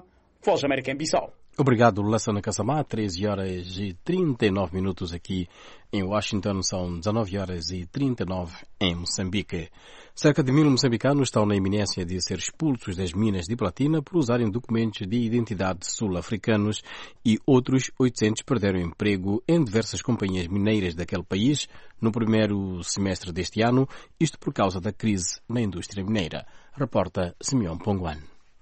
Voz América em Bissau. Obrigado, Lassana Kassamá. treze horas e trinta e nove minutos aqui em Washington, são dezanove horas e trinta e nove em Moçambique. Cerca de mil moçambicanos estão na iminência de ser expulsos das minas de platina por usarem documentos de identidade sul-africanos e outros oitocentos perderam emprego em diversas companhias mineiras daquele país no primeiro semestre deste ano, isto por causa da crise na indústria mineira. Reporta Simeão Ponguan.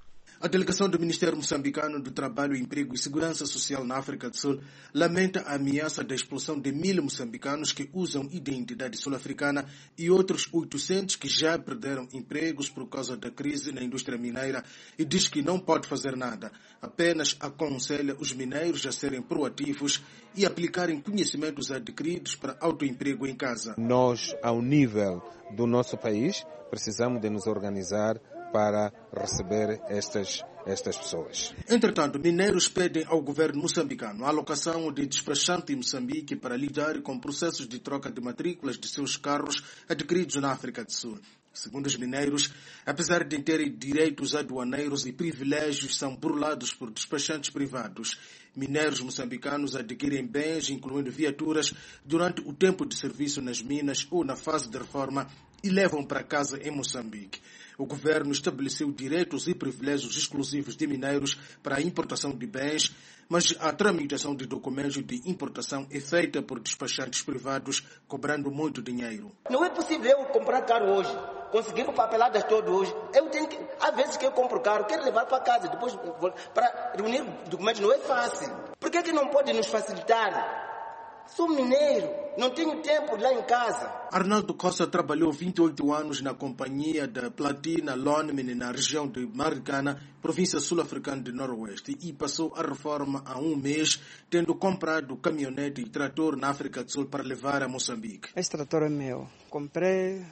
A delegação do Ministério Moçambicano do Trabalho, Emprego e Segurança Social na África do Sul lamenta a ameaça da expulsão de mil moçambicanos que usam identidade sul-africana e outros oitocentos que já perderam empregos por causa da crise na indústria mineira e diz que não pode fazer nada, apenas aconselha os mineiros a serem proativos e aplicarem conhecimentos adquiridos para autoemprego em casa. Nós, ao nível do nosso país, precisamos de nos organizar para receber estas, estas pessoas. Entretanto, mineiros pedem ao governo moçambicano a alocação de despachante em Moçambique para lidar com processos de troca de matrículas de seus carros adquiridos na África do Sul. Segundo os mineiros, apesar de terem direitos aduaneiros e privilégios, são burlados por despachantes privados. Mineiros moçambicanos adquirem bens, incluindo viaturas, durante o tempo de serviço nas minas ou na fase de reforma e levam para casa em Moçambique. O governo estabeleceu direitos e privilégios exclusivos de mineiros para a importação de bens, mas a tramitação de documentos de importação é feita por despachantes privados, cobrando muito dinheiro. Não é possível eu comprar carro hoje, conseguir papeladas todo hoje. Eu tenho que, às vezes que eu compro carro, quero levar para casa, depois para reunir documentos não é fácil. Por que que não pode nos facilitar? Sou mineiro, não tenho tempo lá em casa. Arnaldo Costa trabalhou vinte e oito anos na companhia da Platina Lonmin na região de Maricana, província sul-africana de Noroeste, e passou a reforma há um mês, tendo comprado caminhonete e trator na África do Sul para levar a Moçambique. Esse trator é meu. Comprei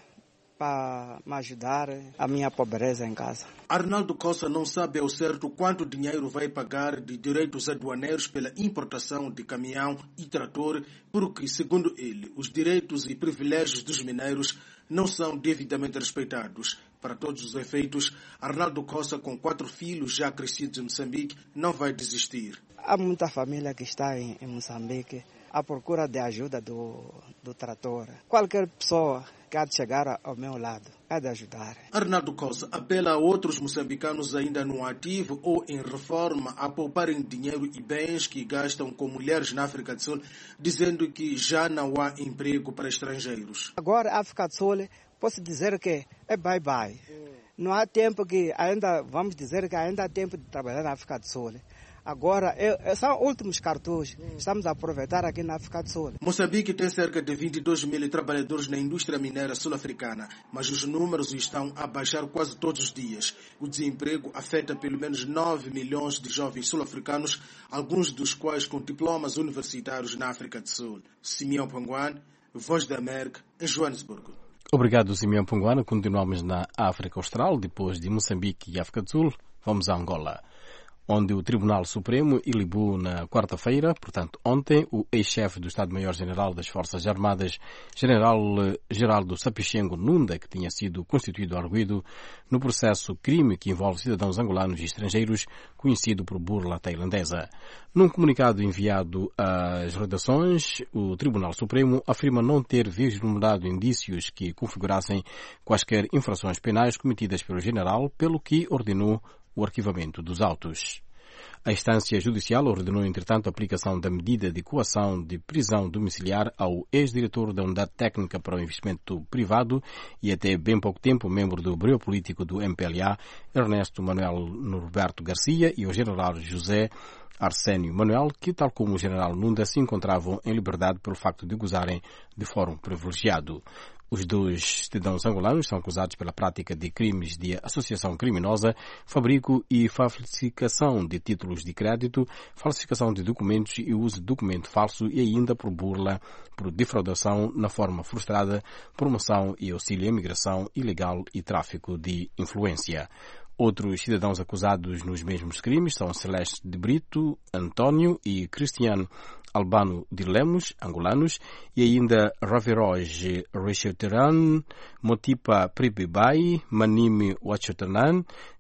para me ajudar a minha pobreza em casa. Arnaldo Costa não sabe ao certo quanto dinheiro vai pagar de direitos aduaneiros pela importação de caminhão e trator, porque, segundo ele, os direitos e privilégios dos mineiros não são devidamente respeitados. Para todos os efeitos, Arnaldo Costa, com quatro filhos já crescidos em Moçambique, não vai desistir. Há muita família que está em, em Moçambique à procura de ajuda do, do trator. Qualquer pessoa que há de chegar ao meu lado, há de ajudar. Arnaldo Costa apela a outros moçambicanos ainda no ativo ou em reforma a pouparem dinheiro e bens que gastam com mulheres na África do Sul, dizendo que já não há emprego para estrangeiros. Agora a África do Sul, posso dizer que é bye-bye. Não há tempo que ainda, vamos dizer que ainda há tempo de trabalhar na África do Sul. Agora, é, são últimos cartuchos. Estamos a aproveitar aqui na África do Sul. Moçambique tem cerca de vinte e dois mil trabalhadores na indústria mineira sul-africana, mas os números estão a baixar quase todos os dias. O desemprego afeta pelo menos nove milhões de jovens sul-africanos, alguns dos quais com diplomas universitários na África do Sul. Simeão Panguan, Voz da América, em Joanesburgo. Obrigado, Simeão Panguan. Continuamos na África Austral, depois de Moçambique e África do Sul. Vamos a Angola, onde o Tribunal Supremo ilibiu na quarta-feira, portanto ontem, o ex-chefe do Estado-Maior-General das Forças Armadas, General Geraldo Sapichengo Nunda, que tinha sido constituído arguido no processo crime que envolve cidadãos angolanos e estrangeiros, conhecido por burla tailandesa. Num comunicado enviado às redações, o Tribunal Supremo afirma não ter vislumbrado indícios que configurassem quaisquer infrações penais cometidas pelo general, pelo que ordenou o arquivamento dos autos. A instância judicial ordenou, entretanto, a aplicação da medida de coação de prisão domiciliar ao ex-diretor da Unidade Técnica para o Investimento Privado e até bem pouco tempo membro do Breu Político do M P L A, Ernesto Manuel Norberto Garcia, e ao general José Arsénio Manuel, que, tal como o general Nunda, se encontravam em liberdade pelo facto de gozarem de fórum privilegiado. Os dois cidadãos angolanos são acusados pela prática de crimes de associação criminosa, fabrico e falsificação de títulos de crédito, falsificação de documentos e uso de documento falso e ainda por burla, por defraudação na forma frustrada, promoção e auxílio à imigração ilegal e tráfico de influência. Outros cidadãos acusados nos mesmos crimes são Celeste de Brito, António e Cristiano Albano de Lemos, angolanos, e ainda Raveroge Recheteran, Motipa Pribibai, Manime Wachotanan,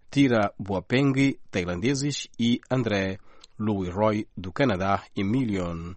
Tira Boapeng, tailandeses, e André Louis Roy, do Canadá, e Million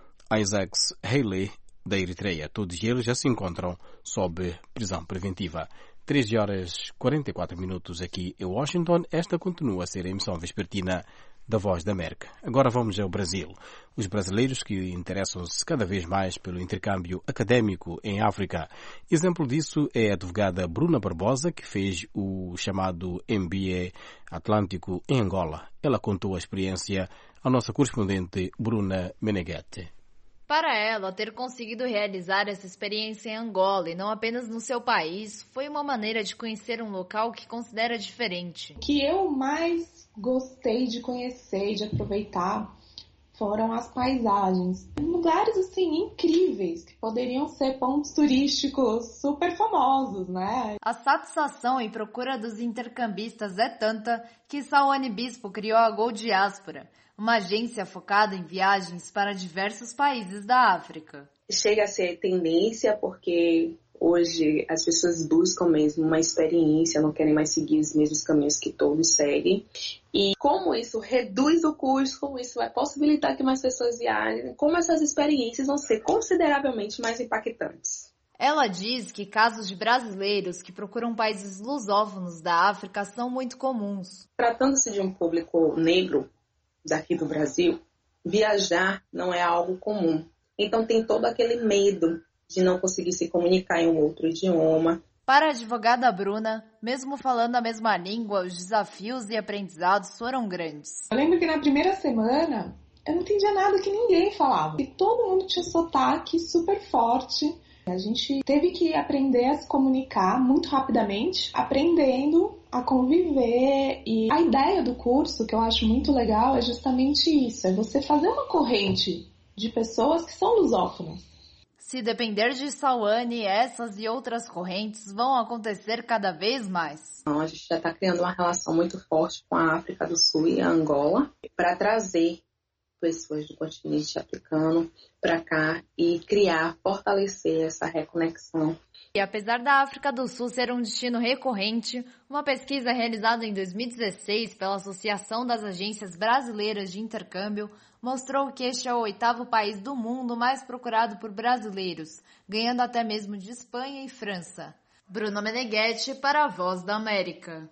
Isaacs Haley, da Eritreia. Todos eles já se encontram sob prisão preventiva. treze horas e quarenta e quatro minutos aqui em Washington. Esta continua a ser a emissão vespertina da Voz da América. Agora vamos ao Brasil. Os brasileiros que interessam-se cada vez mais pelo intercâmbio académico em África. Exemplo disso é a advogada Bruna Barbosa, que fez o chamado M B A Atlântico em Angola. Ela contou a experiência à nossa correspondente Bruna Meneghetti. Para ela, ter conseguido realizar essa experiência em Angola e não apenas no seu país, foi uma maneira de conhecer um local que considera diferente. O que eu mais gostei de conhecer e de aproveitar foram as paisagens. Lugares, assim, incríveis, que poderiam ser pontos turísticos super famosos, né? A satisfação em procura dos intercambistas é tanta que Sawane Bispo criou a Go Diáspora, uma agência focada em viagens para diversos países da África. Chega a ser tendência porque hoje as pessoas buscam mesmo uma experiência, não querem mais seguir os mesmos caminhos que todos seguem. E como isso reduz o custo, como isso vai possibilitar que mais pessoas viajem, como essas experiências vão ser consideravelmente mais impactantes. Ela diz que casos de brasileiros que procuram países lusófonos da África são muito comuns. Tratando-se de um público negro daqui do Brasil, viajar não é algo comum. Então tem todo aquele medo de não conseguir se comunicar em um outro idioma. Para a advogada Bruna, mesmo falando a mesma língua, os desafios e aprendizados foram grandes. Eu lembro que na primeira semana eu não entendia nada que ninguém falava. E todo mundo tinha sotaque super forte. A gente teve que aprender a se comunicar muito rapidamente, aprendendo a conviver. E a ideia do curso, que eu acho muito legal, é justamente isso. É você fazer uma corrente de pessoas que são lusófonas. Se depender de Sawane, essas e outras correntes vão acontecer cada vez mais. Então, a gente já está criando uma relação muito forte com a África do Sul e a Angola para trazer pessoas do continente africano para cá e criar, fortalecer essa reconexão. E apesar da África do Sul ser um destino recorrente, uma pesquisa realizada em dois mil e dezesseis pela Associação das Agências Brasileiras de Intercâmbio mostrou que este é o oitavo país do mundo mais procurado por brasileiros, ganhando até mesmo de Espanha e França. Bruna Meneghetti para a Voz da América.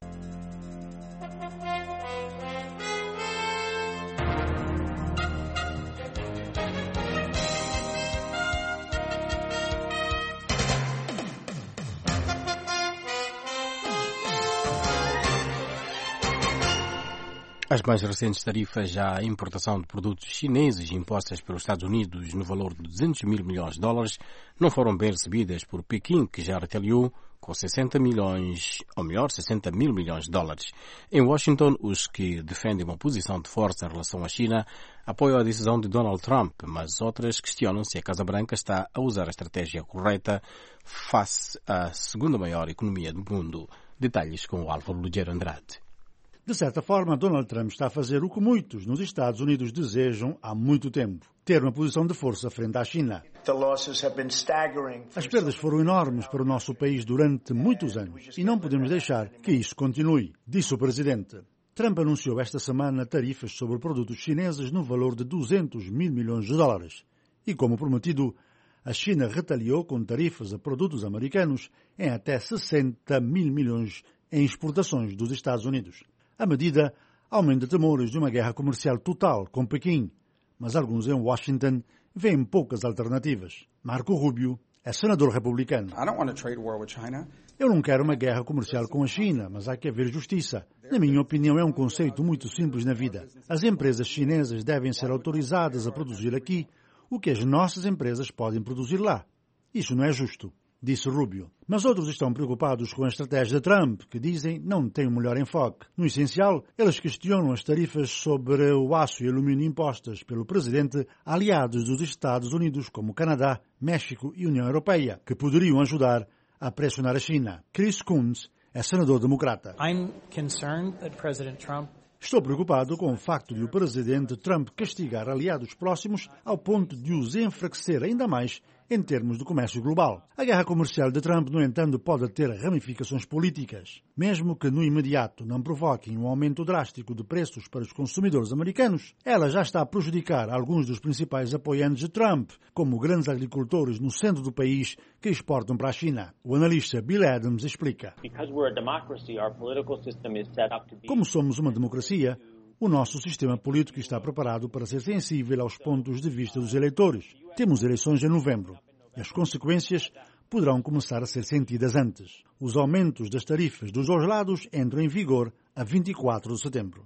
As mais recentes tarifas à importação de produtos chineses impostas pelos Estados Unidos no valor de duzentos mil milhões de dólares não foram bem recebidas por Pequim, que já retaliou com sessenta milhões, ou melhor, sessenta mil milhões de dólares. Em Washington, os que defendem uma posição de força em relação à China apoiam a decisão de Donald Trump, mas outras questionam se a Casa Branca está a usar a estratégia correta face à segunda maior economia do mundo. Detalhes com o Álvaro Lugero Andrade. De certa forma, Donald Trump está a fazer o que muitos nos Estados Unidos desejam há muito tempo: ter uma posição de força frente à China. As perdas foram enormes para o nosso país durante muitos anos e não podemos deixar que isso continue, disse o presidente. Trump anunciou esta semana tarifas sobre produtos chineses no valor de duzentos mil milhões de dólares. E, como prometido, a China retaliou com tarifas a produtos americanos em até sessenta mil milhões em exportações dos Estados Unidos. A medida aumenta temores de uma guerra comercial total com Pequim, mas alguns em Washington veem poucas alternativas. Marco Rubio é senador republicano. Eu não quero uma guerra comercial com a China, mas há que haver justiça. Na minha opinião, é um conceito muito simples na vida. As empresas chinesas devem ser autorizadas a produzir aqui o que as nossas empresas podem produzir lá. Isso não é justo, disse Rubio. Mas outros estão preocupados com a estratégia de Trump, que dizem não tem o melhor enfoque. No essencial, eles questionam as tarifas sobre o aço e alumínio impostas pelo presidente a aliados dos Estados Unidos, como Canadá, México e União Europeia, que poderiam ajudar a pressionar a China. Chris Coons é senador democrata. I'm concerned that President Trump Estou preocupado com o facto de o presidente Trump castigar aliados próximos ao ponto de os enfraquecer ainda mais em termos de comércio global. A guerra comercial de Trump, no entanto, pode ter ramificações políticas. Mesmo que no imediato não provoque um aumento drástico de preços para os consumidores americanos, ela já está a prejudicar alguns dos principais apoiantes de Trump, como grandes agricultores no centro do país que exportam para a China. O analista Bill Adams explica. Como somos uma democracia, o nosso sistema político está preparado para ser sensível aos pontos de vista dos eleitores. Temos eleições em novembro e as consequências poderão começar a ser sentidas antes. Os aumentos das tarifas dos dois lados entram em vigor a vinte e quatro de setembro.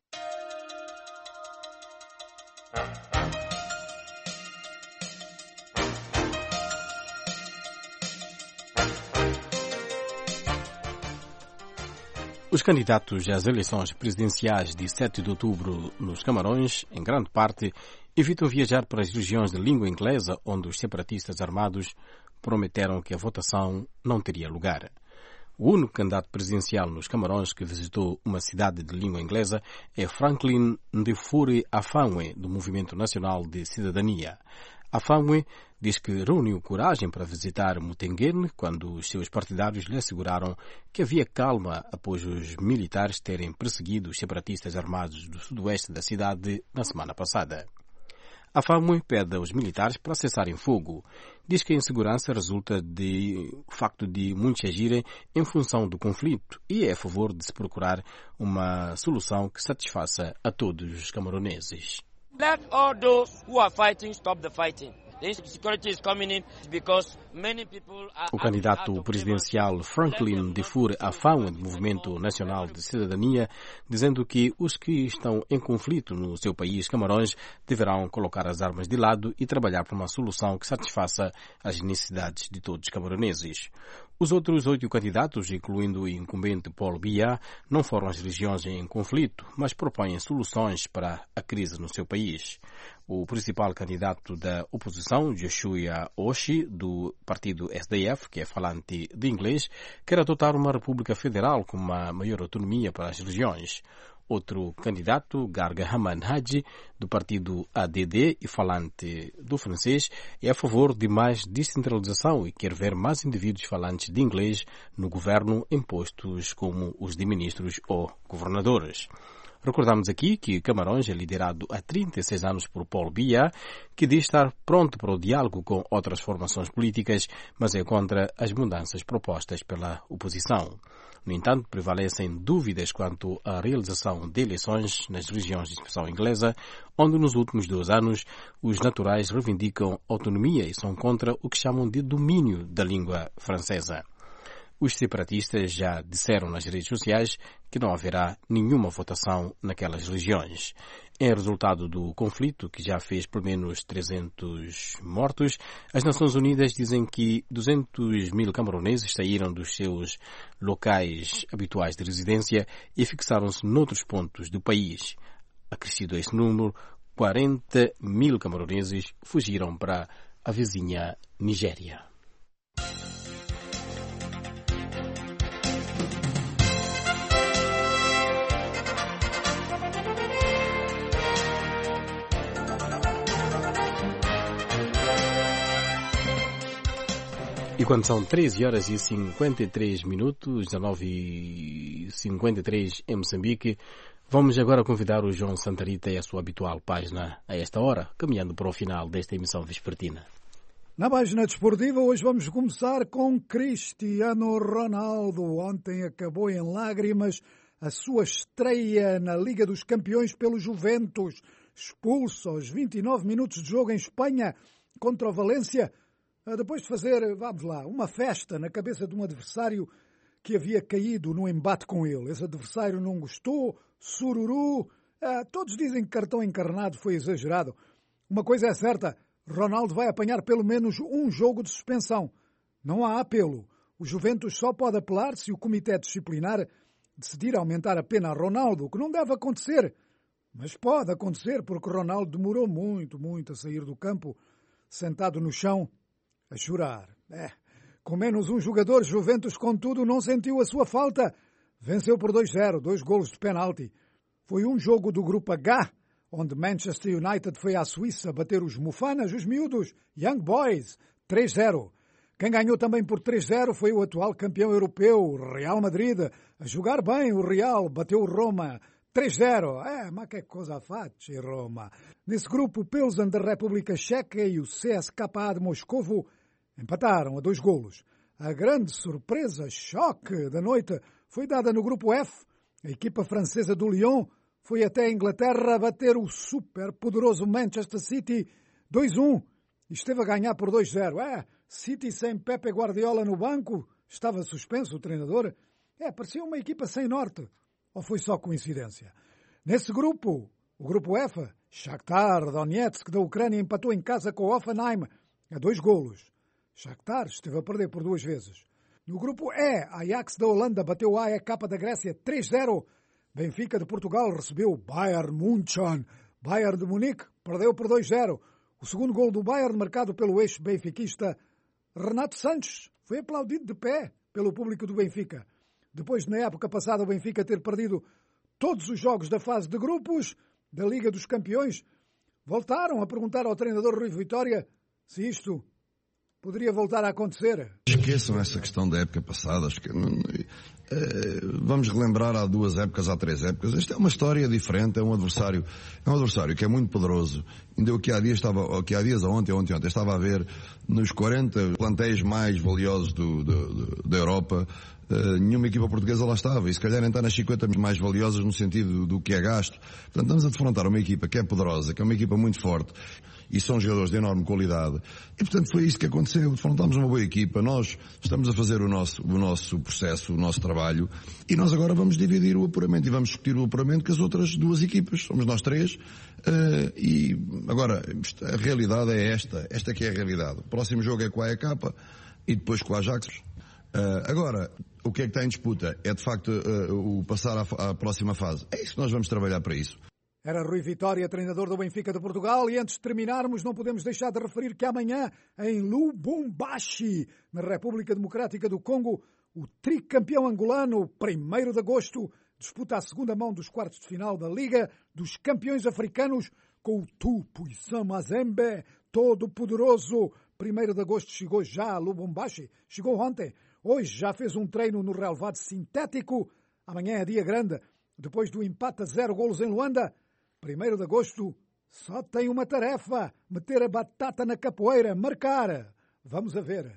Os candidatos às eleições presidenciais de sete de outubro nos Camarões, em grande parte, evitam viajar para as regiões de língua inglesa, onde os separatistas armados prometeram que a votação não teria lugar. O único candidato presidencial nos Camarões que visitou uma cidade de língua inglesa é Franklin Ndefure Afanwe, do Movimento Nacional de Cidadania. Afanwe diz que reuniu coragem para visitar Mutengen quando os seus partidários lhe asseguraram que havia calma após os militares terem perseguido os separatistas armados do sudoeste da cidade na semana passada. Afanwe pede aos militares para cessarem fogo. Diz que a insegurança resulta do facto de muitos agirem em função do conflito e é a favor de se procurar uma solução que satisfaça a todos os camaroneses. Let all those who are fighting stop the fighting. The insecurity is coming in because many people are... O candidato presidencial Franklin Ndefure Afanwe, do Movimento Nacional de Cidadania, dizendo que os que estão em conflito no seu país, Camarões, deverão colocar as armas de lado e trabalhar por uma solução que satisfaça as necessidades de todos os camaroneses. Os outros oito candidatos, incluindo o incumbente Paul Biya, não foram às regiões em conflito, mas propõem soluções para a crise no seu país. O principal candidato da oposição, Joshua Oshi, do partido S D F, que é falante de inglês, quer adotar uma república federal com uma maior autonomia para as regiões. Outro candidato, Garga Haman Haji, do partido A D D e falante do francês, é a favor de mais descentralização e quer ver mais indivíduos falantes de inglês no governo em postos como os de ministros ou governadores. Recordamos aqui que Camarões é liderado há trinta e seis anos por Paul Biya, que diz estar pronto para o diálogo com outras formações políticas, mas é contra as mudanças propostas pela oposição. No entanto, prevalecem dúvidas quanto à realização de eleições nas regiões de expressão inglesa, onde nos últimos dois anos os naturais reivindicam autonomia e são contra o que chamam de domínio da língua francesa. Os separatistas já disseram nas redes sociais que não haverá nenhuma votação naquelas regiões. Em resultado do conflito, que já fez pelo menos trezentos mortos, as Nações Unidas dizem que duzentos mil camaroneses saíram dos seus locais habituais de residência e fixaram-se noutros pontos do país. Acrescido a esse número, quarenta mil camaroneses fugiram para a vizinha Nigéria. E quando são treze horas e cinquenta e três minutos, dezenove e cinquenta e três em Moçambique, vamos agora convidar o João Santarita e a sua habitual página a esta hora, caminhando para o final desta emissão vespertina. Na página desportiva, hoje vamos começar com Cristiano Ronaldo. Ontem acabou em lágrimas a sua estreia na Liga dos Campeões pelo Juventus, expulso aos vinte e nove minutos de jogo em Espanha contra o Valência, depois de fazer, vamos lá, uma festa na cabeça de um adversário que havia caído no embate com ele. Esse adversário não gostou, sururu, ah, todos dizem que cartão encarnado foi exagerado. Uma coisa é certa, Ronaldo vai apanhar pelo menos um jogo de suspensão. Não há apelo. O Juventus só pode apelar se o comitê disciplinar decidir aumentar a pena a Ronaldo, o que não deve acontecer. Mas pode acontecer porque Ronaldo demorou muito, muito a sair do campo, sentado no chão, a chorar. É. Com menos um jogador, Juventus, contudo, não sentiu a sua falta. Venceu por dois a zero, dois golos de penalti. Foi um jogo do Grupo H, onde Manchester United foi à Suíça bater os Mufanas, os miúdos, Young Boys, três a zero. Quem ganhou também por três a zero foi o atual campeão europeu, o Real Madrid. A jogar bem, o Real bateu o Roma três a zero. É, mas que coisa faz, Roma. Nesse grupo, o Pilsen da República Checa e o C S K A de Moscovo empataram a dois golos. A grande surpresa, choque da noite, foi dada no grupo F. A equipa francesa do Lyon foi até a Inglaterra bater o super poderoso Manchester City dois a um. E esteve a ganhar por dois a zero. É, City sem Pepe Guardiola no banco, estava suspenso o treinador. É, parecia uma equipa sem norte. Ou foi só coincidência? Nesse grupo, o grupo F, Shakhtar Donetsk da Ucrânia empatou em casa com o Hoffenheim a dois golos. Shakhtar esteve a perder por duas vezes. No grupo E, Ajax da Holanda bateu o A E K da Grécia três a zero. Benfica de Portugal recebeu o Bayern München. Bayern de Munique perdeu por dois a zero. O segundo gol do Bayern, marcado pelo ex-benfiquista Renato Sanches, foi aplaudido de pé pelo público do Benfica. Depois de, na época passada, o Benfica ter perdido todos os jogos da fase de grupos da Liga dos Campeões, voltaram a perguntar ao treinador Rui Vitória se isto poderia voltar a acontecer. Esqueçam essa questão da época passada. Acho que, é, vamos relembrar há duas épocas, há três épocas. Esta é uma história diferente, é um adversário, é um adversário que é muito poderoso. Ainda eu que há dias estava, que há dias ontem, ontem, ontem, estava a ver nos quarenta plantéis mais valiosos do, do, do, da Europa, uh, nenhuma equipa portuguesa lá estava. E se calhar está nas cinquenta mais valiosas no sentido do que é gasto. Portanto, estamos a defrontar uma equipa que é poderosa, que é uma equipa muito forte. E são jogadores de enorme qualidade. E, portanto, foi isso que aconteceu. Defrontámos uma boa equipa. Nós estamos a fazer o nosso, o nosso processo, o nosso trabalho. E nós agora vamos dividir o apuramento. E vamos discutir o apuramento com as outras duas equipas. Somos nós três. Uh, e, agora, a realidade é esta. Esta que é a realidade. O próximo jogo é com a A E K e depois com a Ajax. Uh, agora, o que é que está em disputa? É, de facto, uh, o passar à, à próxima fase. É isso que nós vamos trabalhar para isso. Era Rui Vitória, treinador do Benfica de Portugal, e antes de terminarmos não podemos deixar de referir que amanhã, em Lubumbashi, na República Democrática do Congo, o tricampeão angolano, primeiro de agosto, disputa a segunda mão dos quartos de final da Liga dos Campeões Africanos com o Tupuisam Mazembe, todo poderoso. primeiro de agosto chegou já a Lubumbashi, chegou ontem, hoje já fez um treino no relvado sintético, amanhã é dia grande, depois do empate a zero golos em Luanda. primeiro de agosto só tem uma tarefa, meter a batata na capoeira, marcar. Vamos a ver.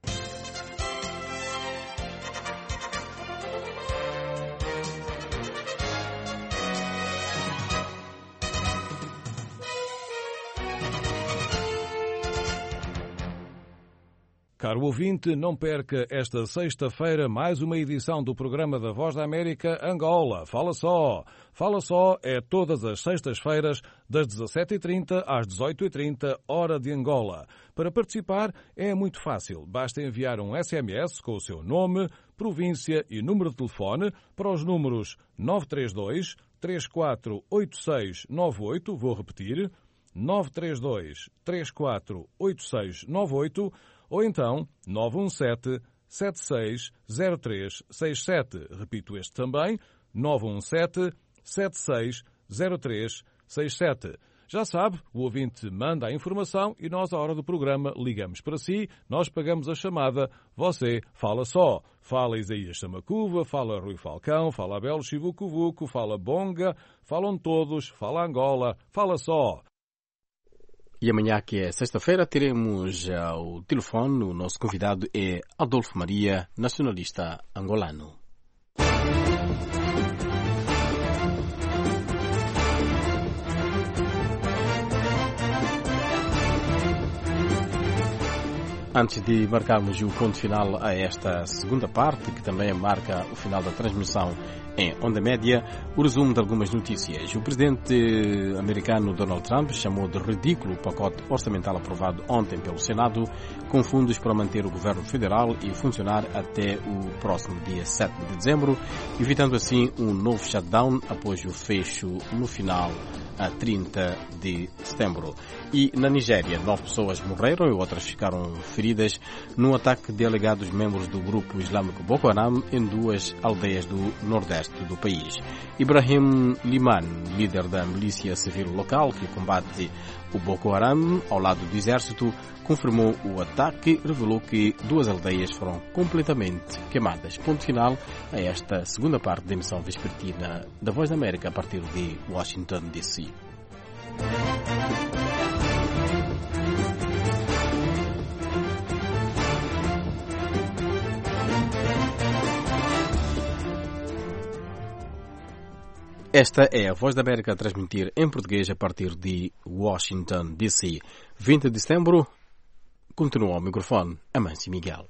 Caro ouvinte, não perca esta sexta-feira mais uma edição do programa da Voz da América Angola. Fala só! Fala só é todas as sextas-feiras, das dezassete e trinta às dezoito e trinta, hora de Angola. Para participar é muito fácil. Basta enviar um S M S com o seu nome, província e número de telefone para os números nove três dois, três quatro oito seis nove oito, vou repetir, nove três dois, três quatro oito seis nove oito, ou então nove um sete, sete seis zero três seis sete. Repito este também, nove um sete, sete seis zero três seis sete. Já sabe, o ouvinte manda a informação e nós, à hora do programa, ligamos para si, nós pagamos a chamada, você fala só. Fala Isaías Samacuva, fala Rui Falcão, fala Abel Chivucovuco, fala Bonga, falam todos, fala Angola, fala só. E amanhã, que é sexta-feira, teremos ao telefone, o nosso convidado é Adolfo Maria, nacionalista angolano. Antes de marcarmos o ponto final a esta segunda parte, que também marca o final da transmissão em onda média, o resumo de algumas notícias. O presidente americano Donald Trump chamou de ridículo o pacote orçamental aprovado ontem pelo Senado, com fundos para manter o governo federal e funcionar até o próximo dia sete de dezembro, evitando assim um novo shutdown após o fecho no final a trinta de setembro. E na Nigéria, nove pessoas morreram e outras ficaram feridas num ataque de alegados membros do grupo islâmico Boko Haram em duas aldeias do nordeste do país. Ibrahim Liman, líder da milícia civil local que combate o Boko Haram ao lado do exército, confirmou o ataque e revelou que duas aldeias foram completamente queimadas. Ponto final a esta segunda parte da emissão vespertina da Voz da América a partir de Washington, D C. Esta é a Voz da América a transmitir em português a partir de Washington, D C. vinte de setembro, continua ao microfone Amâncio Miguel.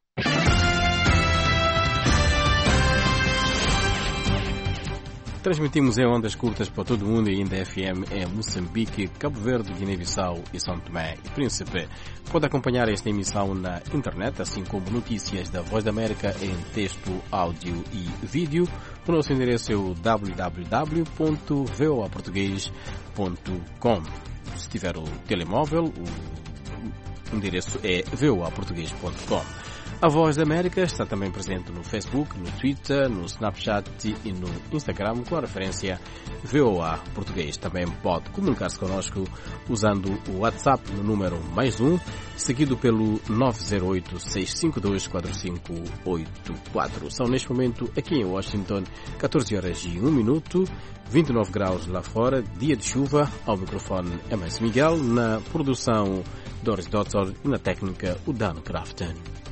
Transmitimos em ondas curtas para todo o mundo e ainda F M em Moçambique, Cabo Verde, Guiné-Bissau e São Tomé e Príncipe. Pode acompanhar esta emissão na internet, assim como notícias da Voz da América em texto, áudio e vídeo. O nosso endereço é o w w w ponto voa português ponto com. Se tiver o telemóvel, o endereço é voa português ponto com. A Voz da América está também presente no Facebook, no Twitter, no Snapchat e no Instagram com a referência V O A Português. Também pode comunicar-se connosco usando o WhatsApp no número mais um, seguido pelo nove zero oito, seis cinco dois, quatro cinco oito quatro. São neste momento aqui em Washington catorze horas e um minuto, vinte e nove graus lá fora, dia de chuva. Ao microfone Amâncio Miguel, na produção Doris Dottor e na técnica o Dan Crafton.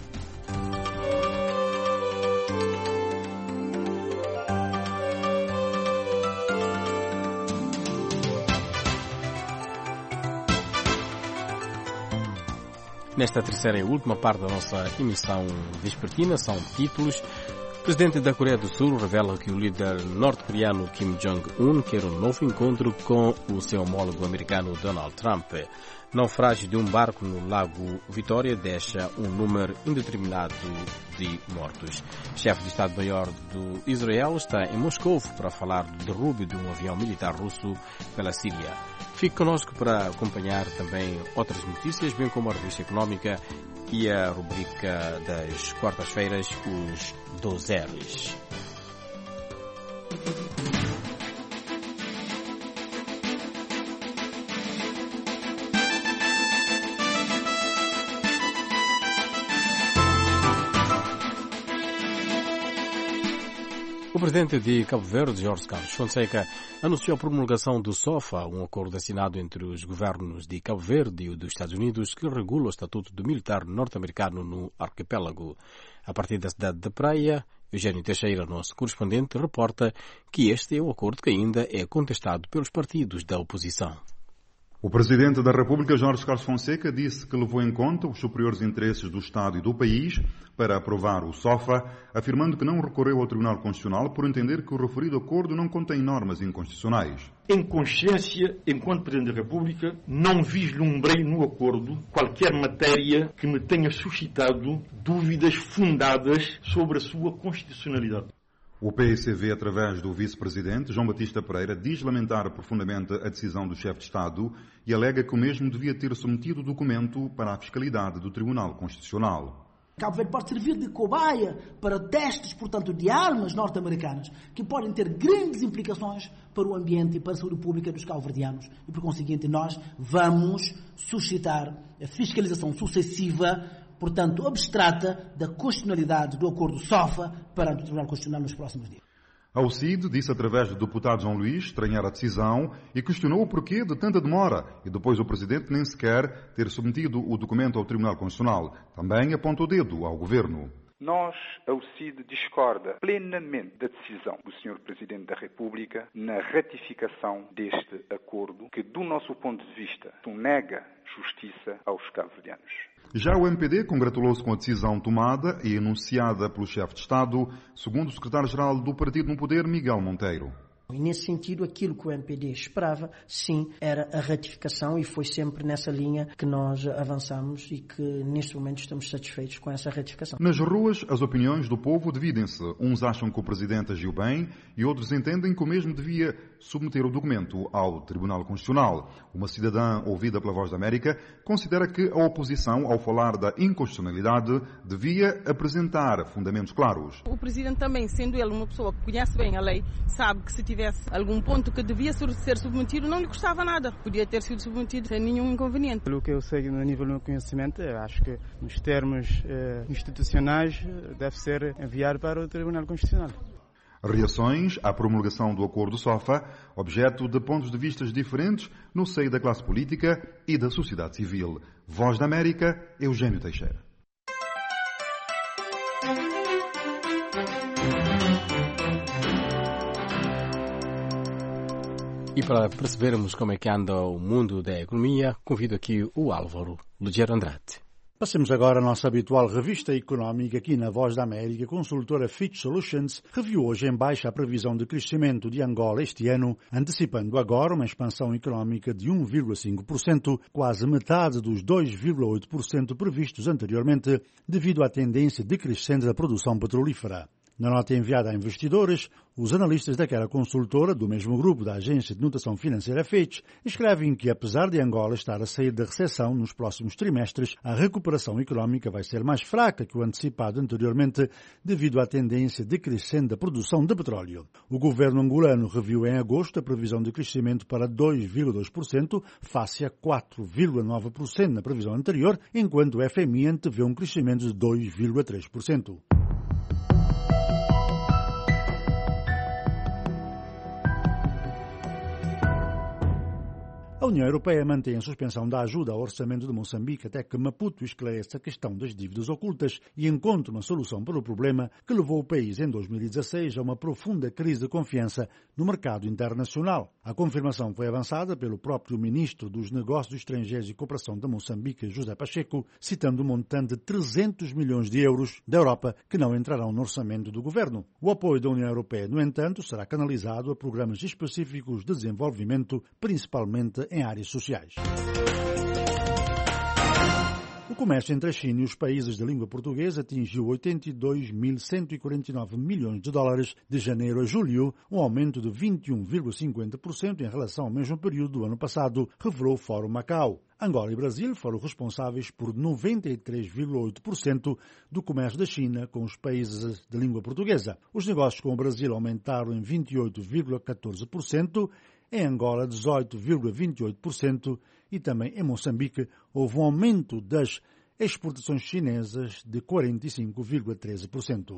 Nesta terceira e última parte da nossa emissão vespertina, são títulos. O presidente da Coreia do Sul revela que o líder norte-coreano Kim Jong-un quer um novo encontro com o seu homólogo americano Donald Trump. Naufrágio de um barco no Lago Vitória deixa um número indeterminado de mortos. O chefe de Estado-Maior do Israel está em Moscou para falar do derrube de um avião militar russo pela Síria. Fique connosco para acompanhar também outras notícias, bem como a revista económica e a rubrica das quartas-feiras, os dois R's. O presidente de Cabo Verde, Jorge Carlos Fonseca, anunciou a promulgação do SOFA, um acordo assinado entre os governos de Cabo Verde e o dos Estados Unidos que regula o estatuto do militar norte-americano no arquipélago. A partir da cidade de Praia, Eugênio Teixeira, nosso correspondente, reporta que este é um acordo que ainda é contestado pelos partidos da oposição. O Presidente da República, Jorge Carlos Fonseca, disse que levou em conta os superiores interesses do Estado e do país para aprovar o SOFA, afirmando que não recorreu ao Tribunal Constitucional por entender que o referido acordo não contém normas inconstitucionais. Em consciência, enquanto Presidente da República, não vislumbrei no acordo qualquer matéria que me tenha suscitado dúvidas fundadas sobre a sua constitucionalidade. O P C V, através do vice-presidente, João Batista Pereira, diz lamentar profundamente a decisão do chefe de Estado e alega que o mesmo devia ter submetido o documento para a fiscalidade do Tribunal Constitucional. Cabo Verde pode servir de cobaia para testes, portanto, de armas norte-americanas, que podem ter grandes implicações para o ambiente e para a saúde pública dos cabo-verdianos. E, por conseguinte, nós vamos suscitar a fiscalização sucessiva, portanto, abstrata, da constitucionalidade do acordo SOFA perante o Tribunal Constitucional nos próximos dias. Ao C I D, disse através do deputado João Luís estranhar a decisão e questionou o porquê de tanta demora e depois o Presidente nem sequer ter submetido o documento ao Tribunal Constitucional. Também aponta o dedo ao Governo. Nós, a O C I D, discorda plenamente da decisão do senhor Presidente da República na ratificação deste acordo que, do nosso ponto de vista, nega justiça aos cabo-verdianos. Já o M P D congratulou-se com a decisão tomada e anunciada pelo chefe de Estado, segundo o secretário-geral do Partido no Poder, Miguel Monteiro. E nesse sentido, aquilo que o M P D esperava, sim, era a ratificação, e foi sempre nessa linha que nós avançamos e que neste momento estamos satisfeitos com essa ratificação. Nas ruas, as opiniões do povo dividem-se. Uns acham que o Presidente agiu bem e outros entendem que o mesmo devia submeter o documento ao Tribunal Constitucional. Uma cidadã ouvida pela Voz da América considera que a oposição, ao falar da inconstitucionalidade, devia apresentar fundamentos claros. O Presidente também, sendo ele uma pessoa que conhece bem a lei, sabe que se tivesse algum ponto que devia ser submetido, não lhe custava nada. Podia ter sido submetido sem nenhum inconveniente. Pelo que eu sei no nível do meu conhecimento, eu acho que nos termos eh, institucionais deve ser enviado para o Tribunal Constitucional. Reações à promulgação do Acordo SOFA, objeto de pontos de vista diferentes no seio da classe política e da sociedade civil. Voz da América, Eugênio Teixeira. E para percebermos como é que anda o mundo da economia, convido aqui o Álvaro Lugero Andrade. Passemos agora a nossa habitual revista económica aqui na Voz da América. A consultora Fitch Solutions reviu hoje em baixa a previsão de crescimento de Angola este ano, antecipando agora uma expansão económica de um vírgula cinco por cento, quase metade dos dois vírgula oito por cento previstos anteriormente, devido à tendência decrescente da produção petrolífera. Na nota enviada a investidores, os analistas daquela consultora, do mesmo grupo da agência de notação financeira Fitch, escrevem que, apesar de Angola estar a sair da recessão nos próximos trimestres, a recuperação económica vai ser mais fraca que o antecipado anteriormente, devido à tendência decrescente da produção de petróleo. O governo angolano reviu em agosto a previsão de crescimento para dois vírgula dois por cento, face a quatro vírgula nove por cento na previsão anterior, enquanto o F M I antevê um crescimento de dois vírgula três por cento. A União Europeia mantém a suspensão da ajuda ao orçamento de Moçambique até que Maputo esclareça a questão das dívidas ocultas e encontre uma solução para o problema que levou o país em dois mil e dezasseis a uma profunda crise de confiança no mercado internacional. A confirmação foi avançada pelo próprio ministro dos Negócios Estrangeiros e Cooperação de Moçambique, José Pacheco, citando um montante de trezentos milhões de euros da Europa que não entrarão no orçamento do governo. O apoio da União Europeia, no entanto, será canalizado a programas específicos de desenvolvimento, principalmente em áreas sociais. O comércio entre a China e os países de língua portuguesa atingiu oitenta e dois mil cento e quarenta e nove milhões de dólares de janeiro a julho, um aumento de vinte e um vírgula cinquenta por cento em relação ao mesmo período do ano passado, revelou o Fórum Macau. Angola e Brasil foram responsáveis por noventa e três vírgula oito por cento do comércio da China com os países de língua portuguesa. Os negócios com o Brasil aumentaram em vinte e oito vírgula catorze por cento, em Angola dezoito vírgula vinte e oito por cento e também em Moçambique houve um aumento das exportações chinesas de quarenta e cinco vírgula treze por cento.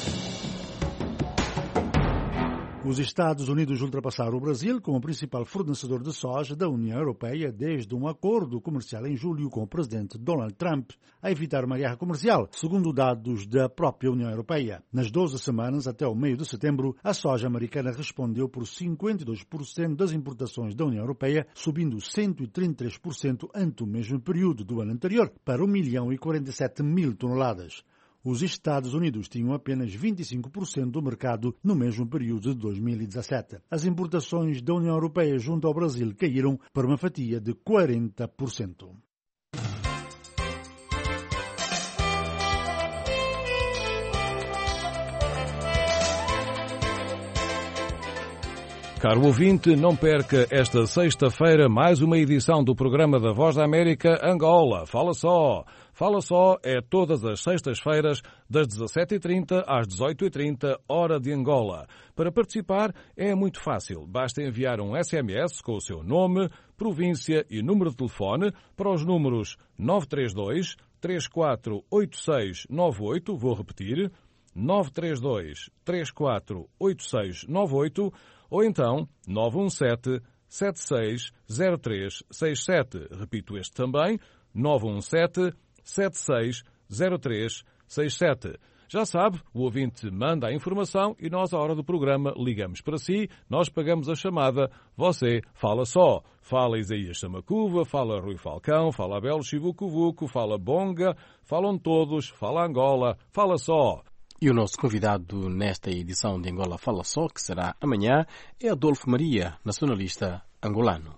Os Estados Unidos ultrapassaram o Brasil como principal fornecedor de soja da União Europeia desde um acordo comercial em julho com o presidente Donald Trump a evitar uma guerra comercial, segundo dados da própria União Europeia. Nas doze semanas até o meio de setembro, a soja americana respondeu por cinquenta e dois por cento das importações da União Europeia, subindo cento e trinta e três por cento ante o mesmo período do ano anterior, para um milhão e quarenta e sete mil toneladas. Os Estados Unidos tinham apenas vinte e cinco por cento do mercado no mesmo período de dois mil e dezassete. As importações da União Europeia junto ao Brasil caíram para uma fatia de quarenta por cento. Caro ouvinte, não perca esta sexta-feira mais uma edição do programa da Voz da América Angola. Fala só! Fala só é todas as sextas-feiras, das dezassete e trinta às dezoito e trinta, hora de Angola. Para participar é muito fácil. Basta enviar um S M S com o seu nome, província e número de telefone para os números nove três dois, três quatro oito seis nove oito, vou repetir, nove três dois, três quatro oito seis nove oito, ou então nove um sete, sete seis zero três seis sete. Repito este também, nove um sete, sete seis zero três seis sete. Já sabe, o ouvinte manda a informação e nós, à hora do programa, ligamos para si, nós pagamos a chamada, você fala só. Fala Isaías Samacuva, fala Rui Falcão, fala Abel Chivucuvuco, fala Bonga, falam todos, fala Angola, fala só. E o nosso convidado nesta edição de Angola Fala Só, que será amanhã, é Adolfo Maria, nacionalista angolano.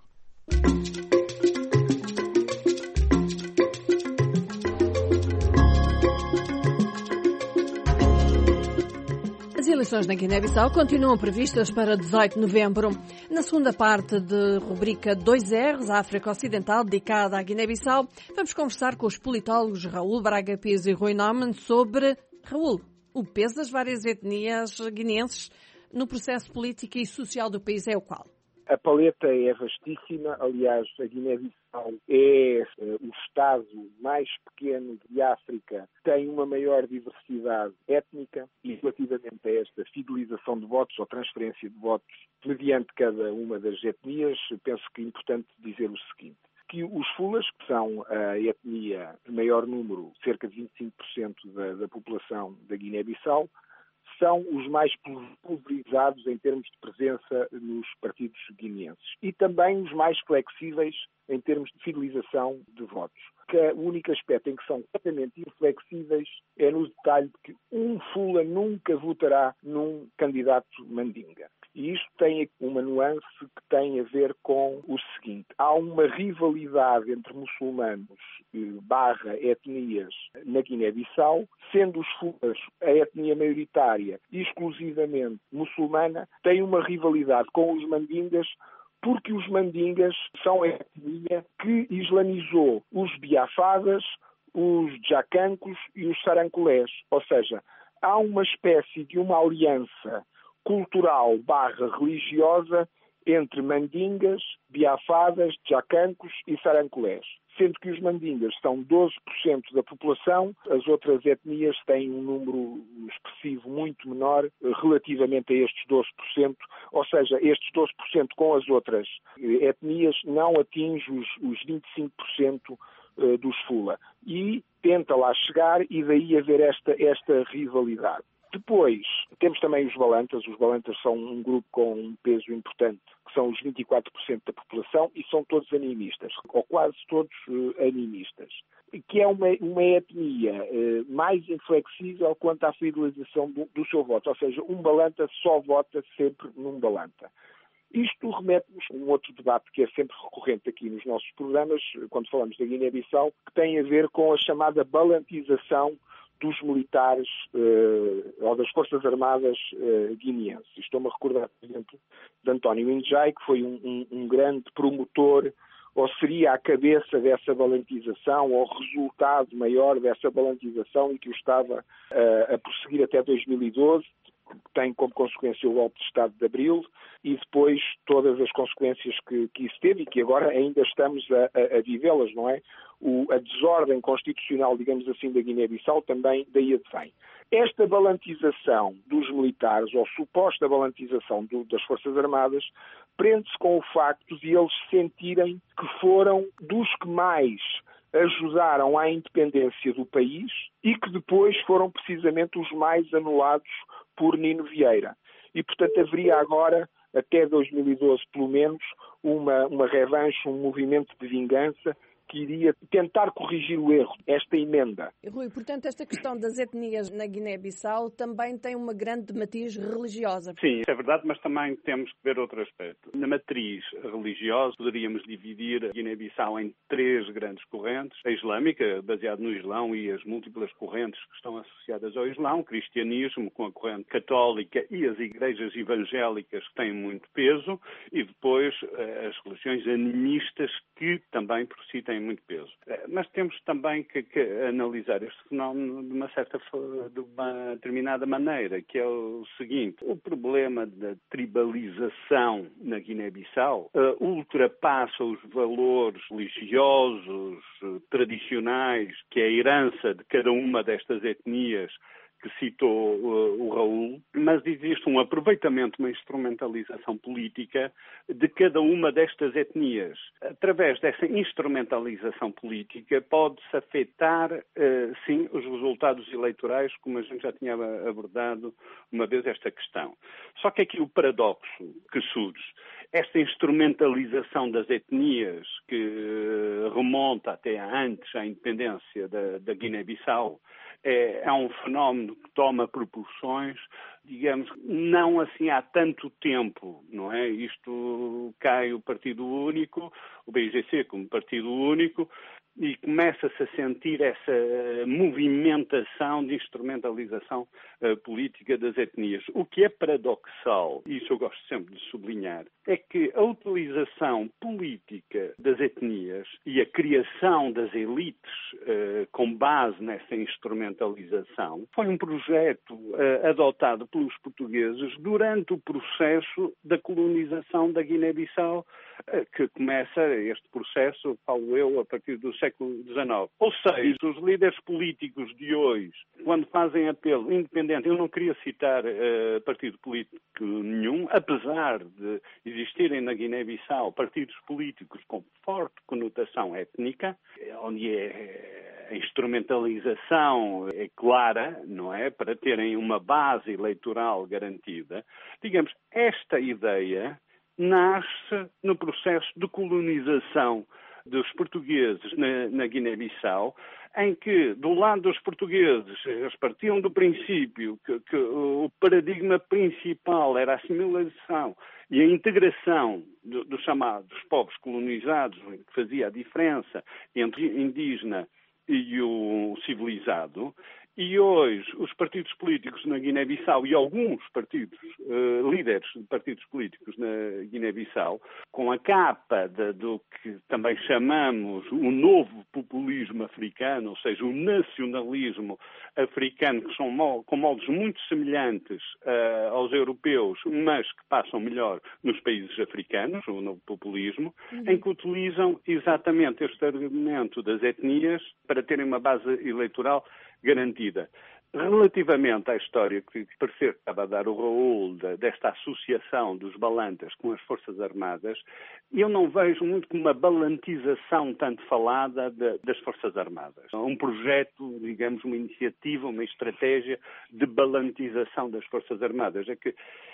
As eleições na Guiné-Bissau continuam previstas para dezoito de novembro. Na segunda parte de rubrica dois R's, África Ocidental, dedicada à Guiné-Bissau, vamos conversar com os politólogos Raul Braga Pires e Rui Naumann sobre, Raul, o peso das várias etnias guineenses no processo político e social do país é o qual? A paleta é vastíssima. Aliás, a Guiné-Bissau é o estado mais pequeno de África, tem uma maior diversidade étnica e, relativamente a esta fidelização de votos ou transferência de votos mediante cada uma das etnias, penso que é importante dizer o seguinte: que os fulas, que são a etnia de maior número, cerca de vinte e cinco por cento da, da população da Guiné-Bissau, são os mais pulverizados em termos de presença nos partidos guineenses e também os mais flexíveis em termos de fidelização de votos. Que o único aspecto em que são completamente inflexíveis é no detalhe de que um fula nunca votará num candidato mandinga. E isto tem uma nuance que tem a ver com o seguinte: há uma rivalidade entre muçulmanos barra etnias na Guiné-Bissau, sendo os fulas a etnia maioritária e exclusivamente muçulmana, tem uma rivalidade com os mandingas, porque os mandingas são a etnia que islamizou os biafadas, os jacancos e os sarancolés. Ou seja, há uma espécie de uma aliança cultural barra religiosa entre mandingas, biafadas, jacancos e sarancolés. Sendo que os mandingas são doze por cento da população, as outras etnias têm um número expressivo muito menor relativamente a estes doze por cento, ou seja, estes doze por cento com as outras etnias não atinge os, os vinte e cinco por cento dos fula. E tenta lá chegar e daí haver esta, esta rivalidade. Depois, temos também os balantas. Os balantas são um grupo com um peso importante, que são os vinte e quatro por cento da população e são todos animistas, ou quase todos uh, animistas, que é uma, uma etnia uh, mais inflexível quanto à fidelização do, do seu voto. Ou seja, um balanta só vota sempre num balanta. Isto remete-nos a um outro debate que é sempre recorrente aqui nos nossos programas, quando falamos da Guiné-Bissau, que tem a ver com a chamada balantização dos militares uh, ou das Forças Armadas uh, guineenses. Estou-me a recordar, por exemplo, de António Indjai, que foi um, um, um grande promotor, ou seria a cabeça dessa balantização, ou resultado maior dessa balantização e que o estava uh, a prosseguir até dois mil e doze, que tem como consequência o golpe de Estado de Abril e depois todas as consequências que, que isso teve e que agora ainda estamos a, a, a vivê-las, não é? O, a desordem constitucional, digamos assim, da Guiné-Bissau também daí advém. Esta balantização dos militares, ou suposta balantização do, das Forças Armadas, prende-se com o facto de eles sentirem que foram dos que mais ajudaram à independência do país e que depois foram precisamente os mais anulados por Nino Vieira. E, portanto, haveria agora, até dois mil e doze pelo menos, uma, uma revanche, um movimento de vingança que iria tentar corrigir o erro, esta emenda. Rui, portanto, esta questão das etnias na Guiné-Bissau também tem uma grande matriz religiosa. Sim, isso é verdade, mas também temos que ver outro aspecto. Na matriz religiosa, poderíamos dividir a Guiné-Bissau em três grandes correntes. A islâmica, baseada no Islão e as múltiplas correntes que estão associadas ao Islão, o cristianismo com a corrente católica e as igrejas evangélicas que têm muito peso, e depois as religiões animistas que também por si têm muito peso. Mas temos também que, que analisar este fenómeno de uma certa, de uma determinada maneira, que é o seguinte: o problema da tribalização na Guiné-Bissau uh, ultrapassa os valores religiosos, uh, tradicionais, que é a herança de cada uma destas etnias que citou uh, o Raul, mas existe um aproveitamento, uma instrumentalização política de cada uma destas etnias. Através dessa instrumentalização política pode-se afetar, uh, sim, os resultados eleitorais, como a gente já tinha abordado uma vez esta questão. Só que aqui o paradoxo que surge, esta instrumentalização das etnias que uh, remonta até antes à independência da, da Guiné-Bissau, é, é um fenómeno que toma proporções, digamos, não assim há tanto tempo, não é? Isto cai o Partido Único, o B I G C como Partido Único, e começa-se a sentir essa movimentação de instrumentalização uh, política das etnias. O que é paradoxal, e isso eu gosto sempre de sublinhar, é que a utilização política das etnias e a criação das elites uh, com base nessa instrumentalização foi um projeto uh, adotado pelos portugueses durante o processo da colonização da Guiné-Bissau, uh, que começa este processo, falo eu, a partir do século dezenove. Ou seja, os líderes políticos de hoje, quando fazem apelo independente, eu não queria citar uh, partido político nenhum, apesar de existirem na Guiné-Bissau partidos políticos com forte conotação étnica, onde é, a instrumentalização é clara, não é? Para terem uma base eleitoral garantida. Digamos, esta ideia nasce no processo de colonização dos portugueses na, na Guiné-Bissau, em que, do lado dos portugueses, eles partiam do princípio que, que o paradigma principal era a assimilação e a integração do, dos chamados povos colonizados, que fazia a diferença entre o indígena e o civilizado. E hoje os partidos políticos na Guiné-Bissau e alguns partidos, uh, líderes de partidos políticos na Guiné-Bissau, com a capa de, do que também chamamos o novo populismo africano, ou seja, o nacionalismo africano, que são mo- com moldes muito semelhantes uh, aos europeus, mas que passam melhor nos países africanos, o novo populismo, uhum. em que utilizam exatamente este argumento das etnias para terem uma base eleitoral garantida. Relativamente à história que parecer que estava a dar o Raul de, desta associação dos balantas com as Forças Armadas, eu não vejo muito como uma balantização tanto falada de, das Forças Armadas. Um projeto, digamos, uma iniciativa, uma estratégia de balantização das Forças Armadas. É que,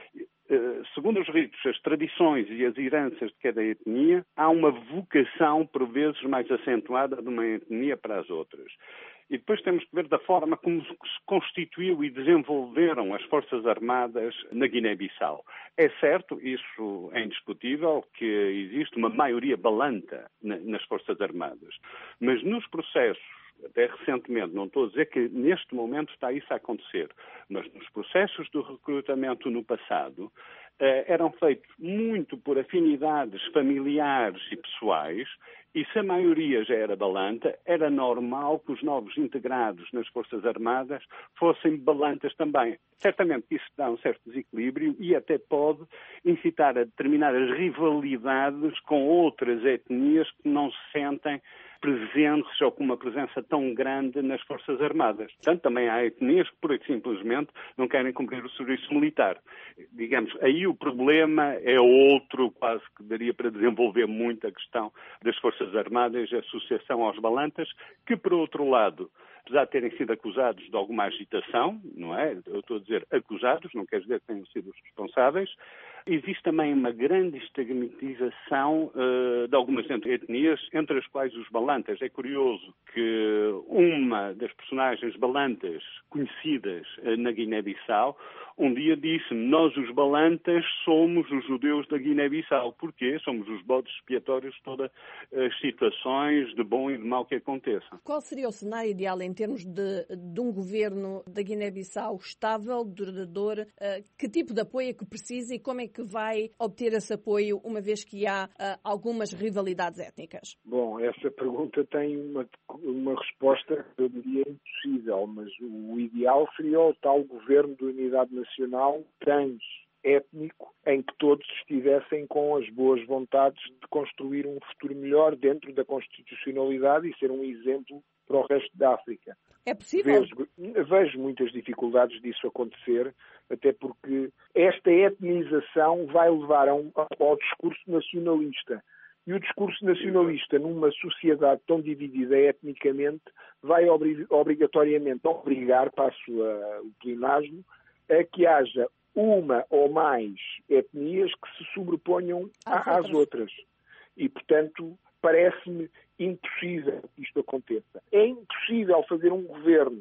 segundo os ritos, as tradições e as heranças de cada etnia, há uma vocação, por vezes, mais acentuada de uma etnia para as outras. E depois temos que ver da forma como se constituiu e desenvolveram as Forças Armadas na Guiné-Bissau. É certo, isso é indiscutível, que existe uma maioria balanta nas Forças Armadas. Mas nos processos, até recentemente, não estou a dizer que neste momento está isso a acontecer, mas nos processos do recrutamento no passado, eh, eram feitos muito por afinidades familiares e pessoais, e se a maioria já era balanta, era normal que os novos integrados nas Forças Armadas fossem balantas também. Certamente isso dá um certo desequilíbrio e até pode incitar a determinadas rivalidades com outras etnias que não se sentem presentes ou com uma presença tão grande nas Forças Armadas. Portanto, também há etnias que, por e simplesmente, não querem cumprir o serviço militar. Digamos, aí o problema é outro, quase que daria para desenvolver muito a questão das Forças Armadas, a associação aos balantas, que, por outro lado, apesar de terem sido acusados de alguma agitação, não é? Eu estou a dizer acusados, não quer dizer que tenham sido os responsáveis, existe também uma grande estigmatização uh, de algumas etnias, entre as quais os balantas. É curioso que uma das personagens balantas conhecidas uh, na Guiné-Bissau um dia disse-me: nós os balantas somos os judeus da Guiné-Bissau. Porquê? Somos os bodes expiatórios de todas as situações de bom e de mau que aconteçam. Qual seria o cenário ideal em termos de, de um governo da Guiné-Bissau estável, duradouro? Uh, que tipo de apoio é que precisa e como é que vai obter esse apoio, uma vez que há uh, algumas rivalidades étnicas? Bom, essa pergunta tem uma, uma resposta que eu diria impossível, mas o ideal seria o tal governo de unidade nacional trans étnico, em que todos estivessem com as boas vontades de construir um futuro melhor dentro da constitucionalidade e ser um exemplo para o resto da África. É possível? Vejo, vejo muitas dificuldades disso acontecer, até porque esta etnização vai levar a um, ao discurso nacionalista. E o discurso nacionalista, numa sociedade tão dividida etnicamente, vai obri- obrigatoriamente obrigar, passo a, o pleonasmo, a que haja uma ou mais etnias que se sobreponham às, às outras. outras. E, portanto, parece-me impossível que isto aconteça. É impossível fazer um governo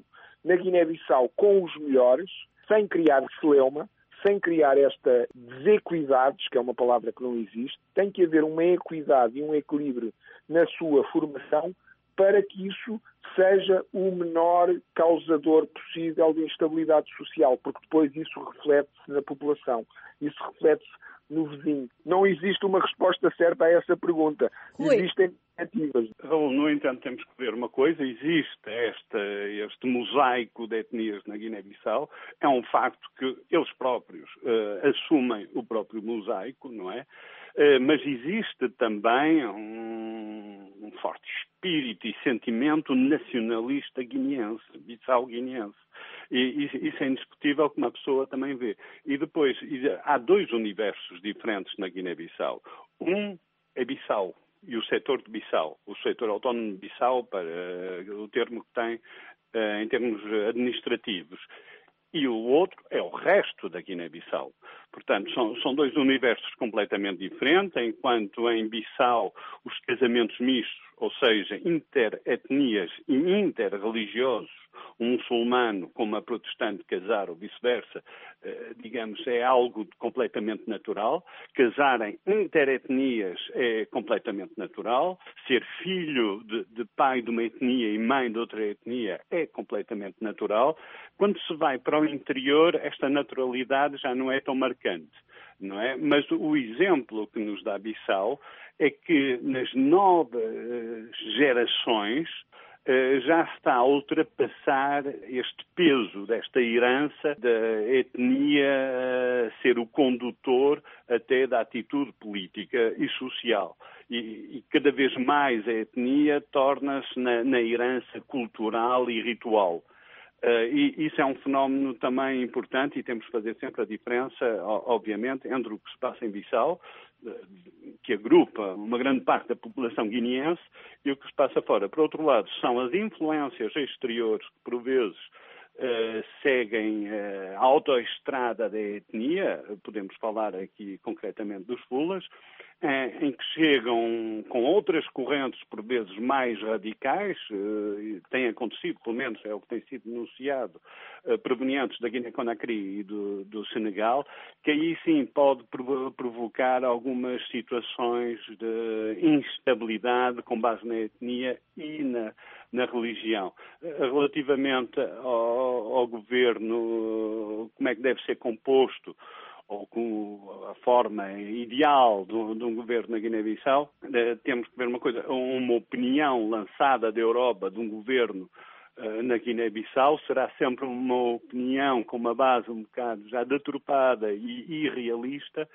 na Guiné-Bissau com os melhores, sem criar celeuma, sem criar esta desequidades, que é uma palavra que não existe. Tem que haver uma equidade e um equilíbrio na sua formação para que isso seja o menor causador possível de instabilidade social, porque depois isso reflete-se na população, isso reflete-se no vizinho. Não existe uma resposta certa a essa pergunta. Rui. Existem alternativas. Raul, no entanto, temos que ver uma coisa. Existe esta, este mosaico de etnias na Guiné-Bissau. É um facto que eles próprios uh, assumem o próprio mosaico, não é? Uh, mas existe também um, um forte espírito e sentimento nacionalista guineense, bissau-guineense. E isso é indiscutível, que uma pessoa também vê. E depois, há dois universos diferentes na Guiné-Bissau. Um é Bissau e o setor de Bissau, o setor autónomo de Bissau, para uh, o termo que tem uh, em termos administrativos. E o outro é o resto da Guiné-Bissau. Portanto, são, são dois universos completamente diferentes, enquanto em Bissau os casamentos mistos, ou seja, interetnias e interreligiosos, um muçulmano com uma protestante casar ou vice-versa, eh, digamos, é algo completamente natural. Casarem interetnias é completamente natural. Ser filho de, de pai de uma etnia e mãe de outra etnia é completamente natural. Quando se vai para o interior, esta naturalidade já não é tão marcante, não é? Mas o exemplo que nos dá Bissau é que nas novas gerações já está a ultrapassar este peso desta herança da etnia ser o condutor até da atitude política e social. E, e cada vez mais a etnia torna-se na, na herança cultural e ritual. Uh, e isso é um fenómeno também importante e temos que fazer sempre a diferença, obviamente, entre o que se passa em Bissau, que agrupa uma grande parte da população guineense, e o que se passa fora. Por outro lado, são as influências exteriores que, por vezes, uh, seguem uh, a autoestrada da etnia, podemos falar aqui concretamente dos fulas, em que chegam com outras correntes, por vezes, mais radicais, uh, tem acontecido, pelo menos é o que tem sido denunciado, uh, provenientes da Guiné-Conakry e do, do Senegal, que aí sim pode provo- provocar algumas situações de instabilidade com base na etnia e na, na religião. Uh, relativamente ao, ao governo, como é que deve ser composto, ou com a forma ideal de um, de um governo na Guiné-Bissau, eh, temos que ver uma coisa, uma opinião lançada da Europa de um governo eh, na Guiné-Bissau será sempre uma opinião com uma base um bocado já deturpada e irrealista,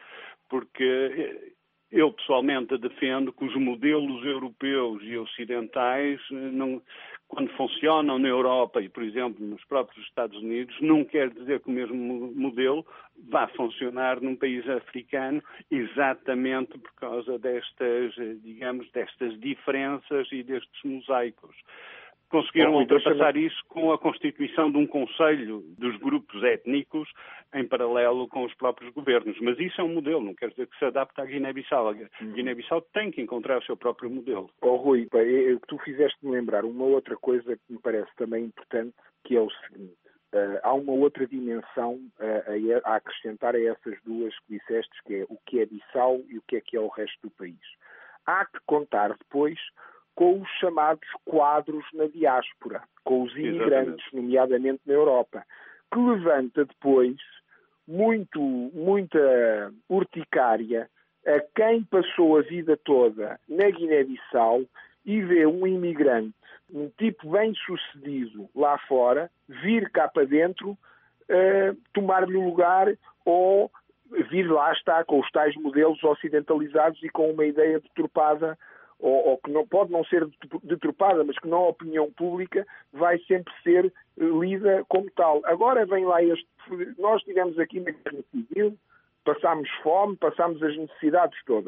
porque eu pessoalmente defendo que os modelos europeus e ocidentais, não, quando funcionam na Europa e, por exemplo, nos próprios Estados Unidos, não quer dizer que o mesmo modelo vá funcionar num país africano, exatamente por causa destas, digamos, destas diferenças e destes mosaicos. Conseguiram Bom, ultrapassar então, isso com a constituição de um conselho dos grupos étnicos em paralelo com os próprios governos. Mas isso é um modelo, não quer dizer que se adapte à Guiné-Bissau. A Guiné-Bissau tem que encontrar o seu próprio modelo. Oh, Rui, tu fizeste-me lembrar uma outra coisa que me parece também importante, que é o seguinte. Uh, há uma outra dimensão uh, a, a acrescentar a essas duas que disseste, que é o que é Bissau e o que é que é o resto do país. Há que contar depois com os chamados quadros na diáspora, com os imigrantes, Exatamente. nomeadamente na Europa, que levanta depois muito, muita urticária a quem passou a vida toda na Guiné-Bissau e vê um imigrante, um tipo bem-sucedido lá fora, vir cá para dentro, uh, tomar-lhe o lugar ou vir lá estar com os tais modelos ocidentalizados e com uma ideia deturpada, ou, ou que não, pode não ser deturpada, mas que na opinião pública vai sempre ser lida como tal. Agora vem lá este... Nós estivemos aqui na Guerra Civil, passámos fome, passámos as necessidades todas.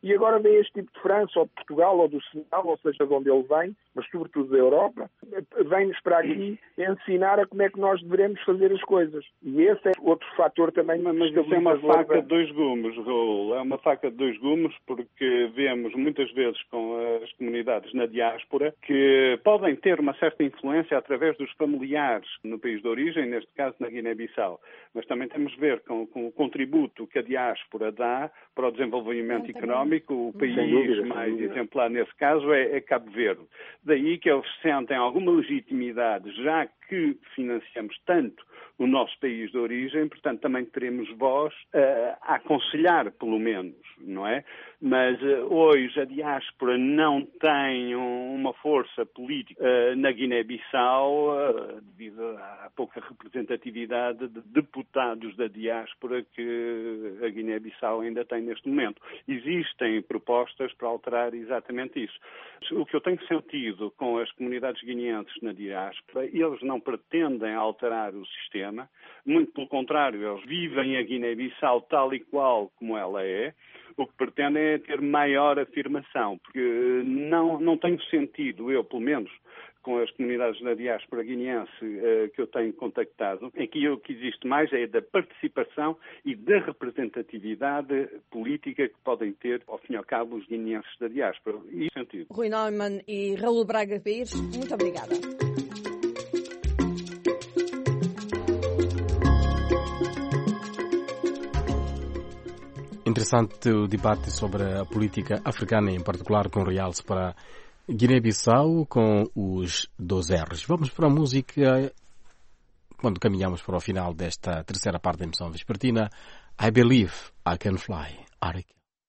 E agora vem este tipo de França, ou de Portugal, ou do Senegal, ou seja, de onde ele vem, mas sobretudo da Europa, vem-nos para aqui ensinar a como é que nós devemos fazer as coisas. E esse é outro fator também. Mas isso é uma faca de dois gumes, Raul. É uma faca de dois gumes porque vemos muitas vezes com as comunidades na diáspora que podem ter uma certa influência através dos familiares no país de origem, neste caso na Guiné-Bissau. Mas também temos de ver com, com o contributo que a diáspora dá para o desenvolvimento económico. O país dúvida, mais exemplar nesse caso é, é Cabo Verde. Daí que eles sentem alguma legitimidade, já que financiamos tanto o nosso país de origem, portanto também teremos voz uh, a aconselhar, pelo menos, não é? Mas uh, hoje a diáspora não tem um, uma força política uh, na Guiné-Bissau uh, devido à pouca representatividade de deputados da diáspora que a Guiné-Bissau ainda tem neste momento. Existem propostas para alterar exatamente isso. O que eu tenho sentido com as comunidades guineenses na diáspora, eles não pretendem alterar o sistema, muito pelo contrário, eles vivem a Guiné-Bissau tal e qual como ela é. O que pretendem é ter maior afirmação, porque não, não tenho sentido, eu pelo menos, com as comunidades na diáspora guineense uh, que eu tenho contactado, em que o que existe mais é da participação e da representatividade política que podem ter, ao fim e ao cabo, os guineenses da diáspora. E sentido. Rui Neumann e Raul Braga Pires, muito obrigada. Interessante o debate sobre a política africana, em particular com realce para Guiné-Bissau, com os dois R's. Vamos para a música quando caminhamos para o final desta terceira parte da emissão vespertina. I Believe I Can Fly. Arik.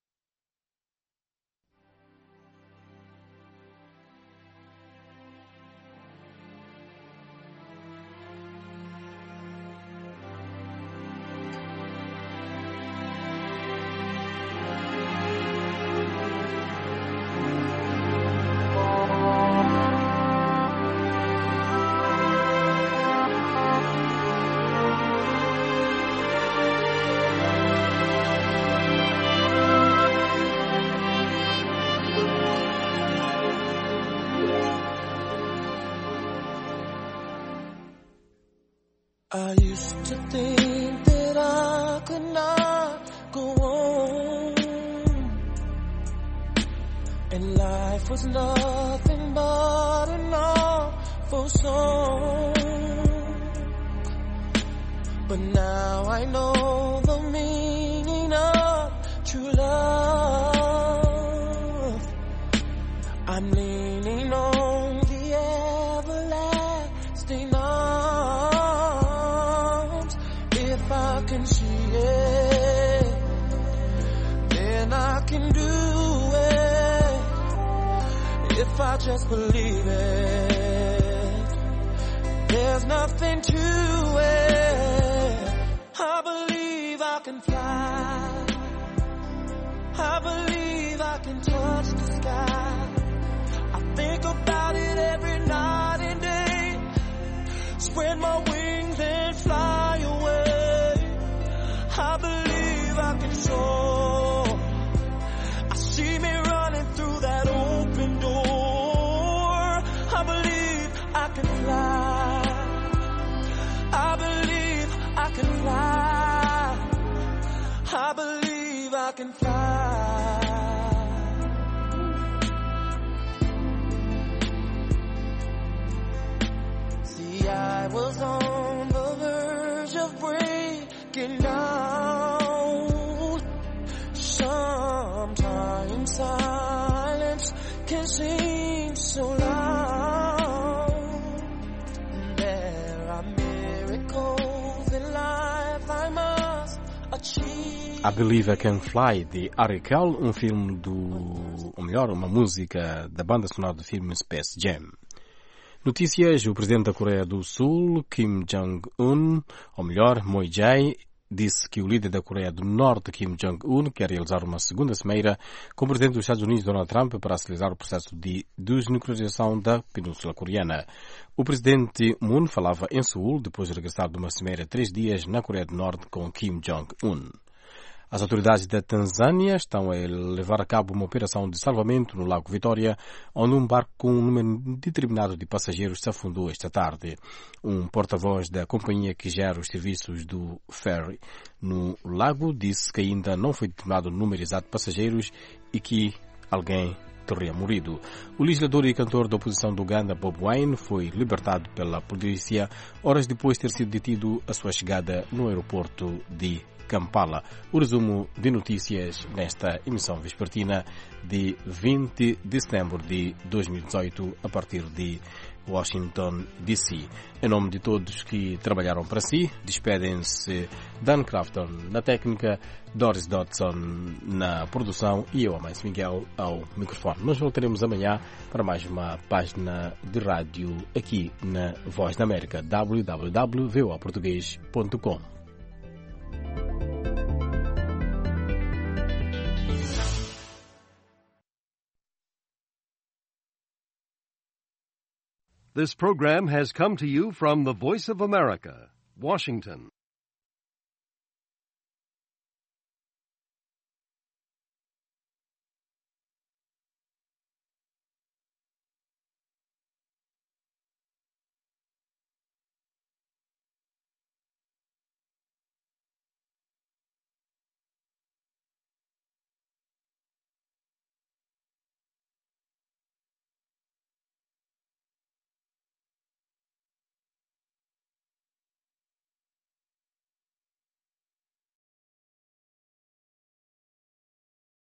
I used to think that I could not go on, and life was nothing but an awful song. But now I know the meaning of true love. I'm leaning on the everlasting arms. If I can see it, then I can do it. If I just believe it, there's nothing to it. I believe I can fly. I believe I can touch the sky. I think about it every night and day. Spread my wings and fly away. I believe I can soar. I see me running through that open door. I believe I can fly. I believe I can fly. I believe I can fly. See, I was on the verge of breaking down. Sometimes silence can seem so loud. There are miracles in life I must achieve. I Believe I Can Fly, de Arikel, um filme do... ou melhor, uma música da banda sonora do filme Space Jam. Notícias: o presidente da Coreia do Sul, Kim Jong-un, ou melhor, Moon Jae, disse que o líder da Coreia do Norte, Kim Jong-un, quer realizar uma segunda cimeira com o presidente dos Estados Unidos, Donald Trump, para acelerar o processo de desnuclearização da Península Coreana. O presidente Moon falava em Seul, depois de regressar de uma cimeira de três dias na Coreia do Norte com Kim Jong-un. As autoridades da Tanzânia estão a levar a cabo uma operação de salvamento no Lago Vitória, onde um barco com um número determinado de passageiros se afundou esta tarde. Um porta-voz da companhia que gera os serviços do ferry no lago disse que ainda não foi determinado o número exato de passageiros e que alguém teria morrido. O legislador e cantor da oposição do Uganda, Bobi Wine, foi libertado pela polícia horas depois de ter sido detido à sua chegada no aeroporto de Kampala. O resumo de notícias nesta emissão vespertina de vinte de setembro de dois mil e dezoito, a partir de Washington, D C. Em nome de todos que trabalharam para si, despedem-se Dan Crafton na técnica, Doris Dodson na produção e eu, Amais Miguel, ao microfone. Nós voltaremos amanhã para mais uma página de rádio aqui na Voz da América, w w w ponto v o a português ponto com. This program has come to you from the Voice of America, Washington.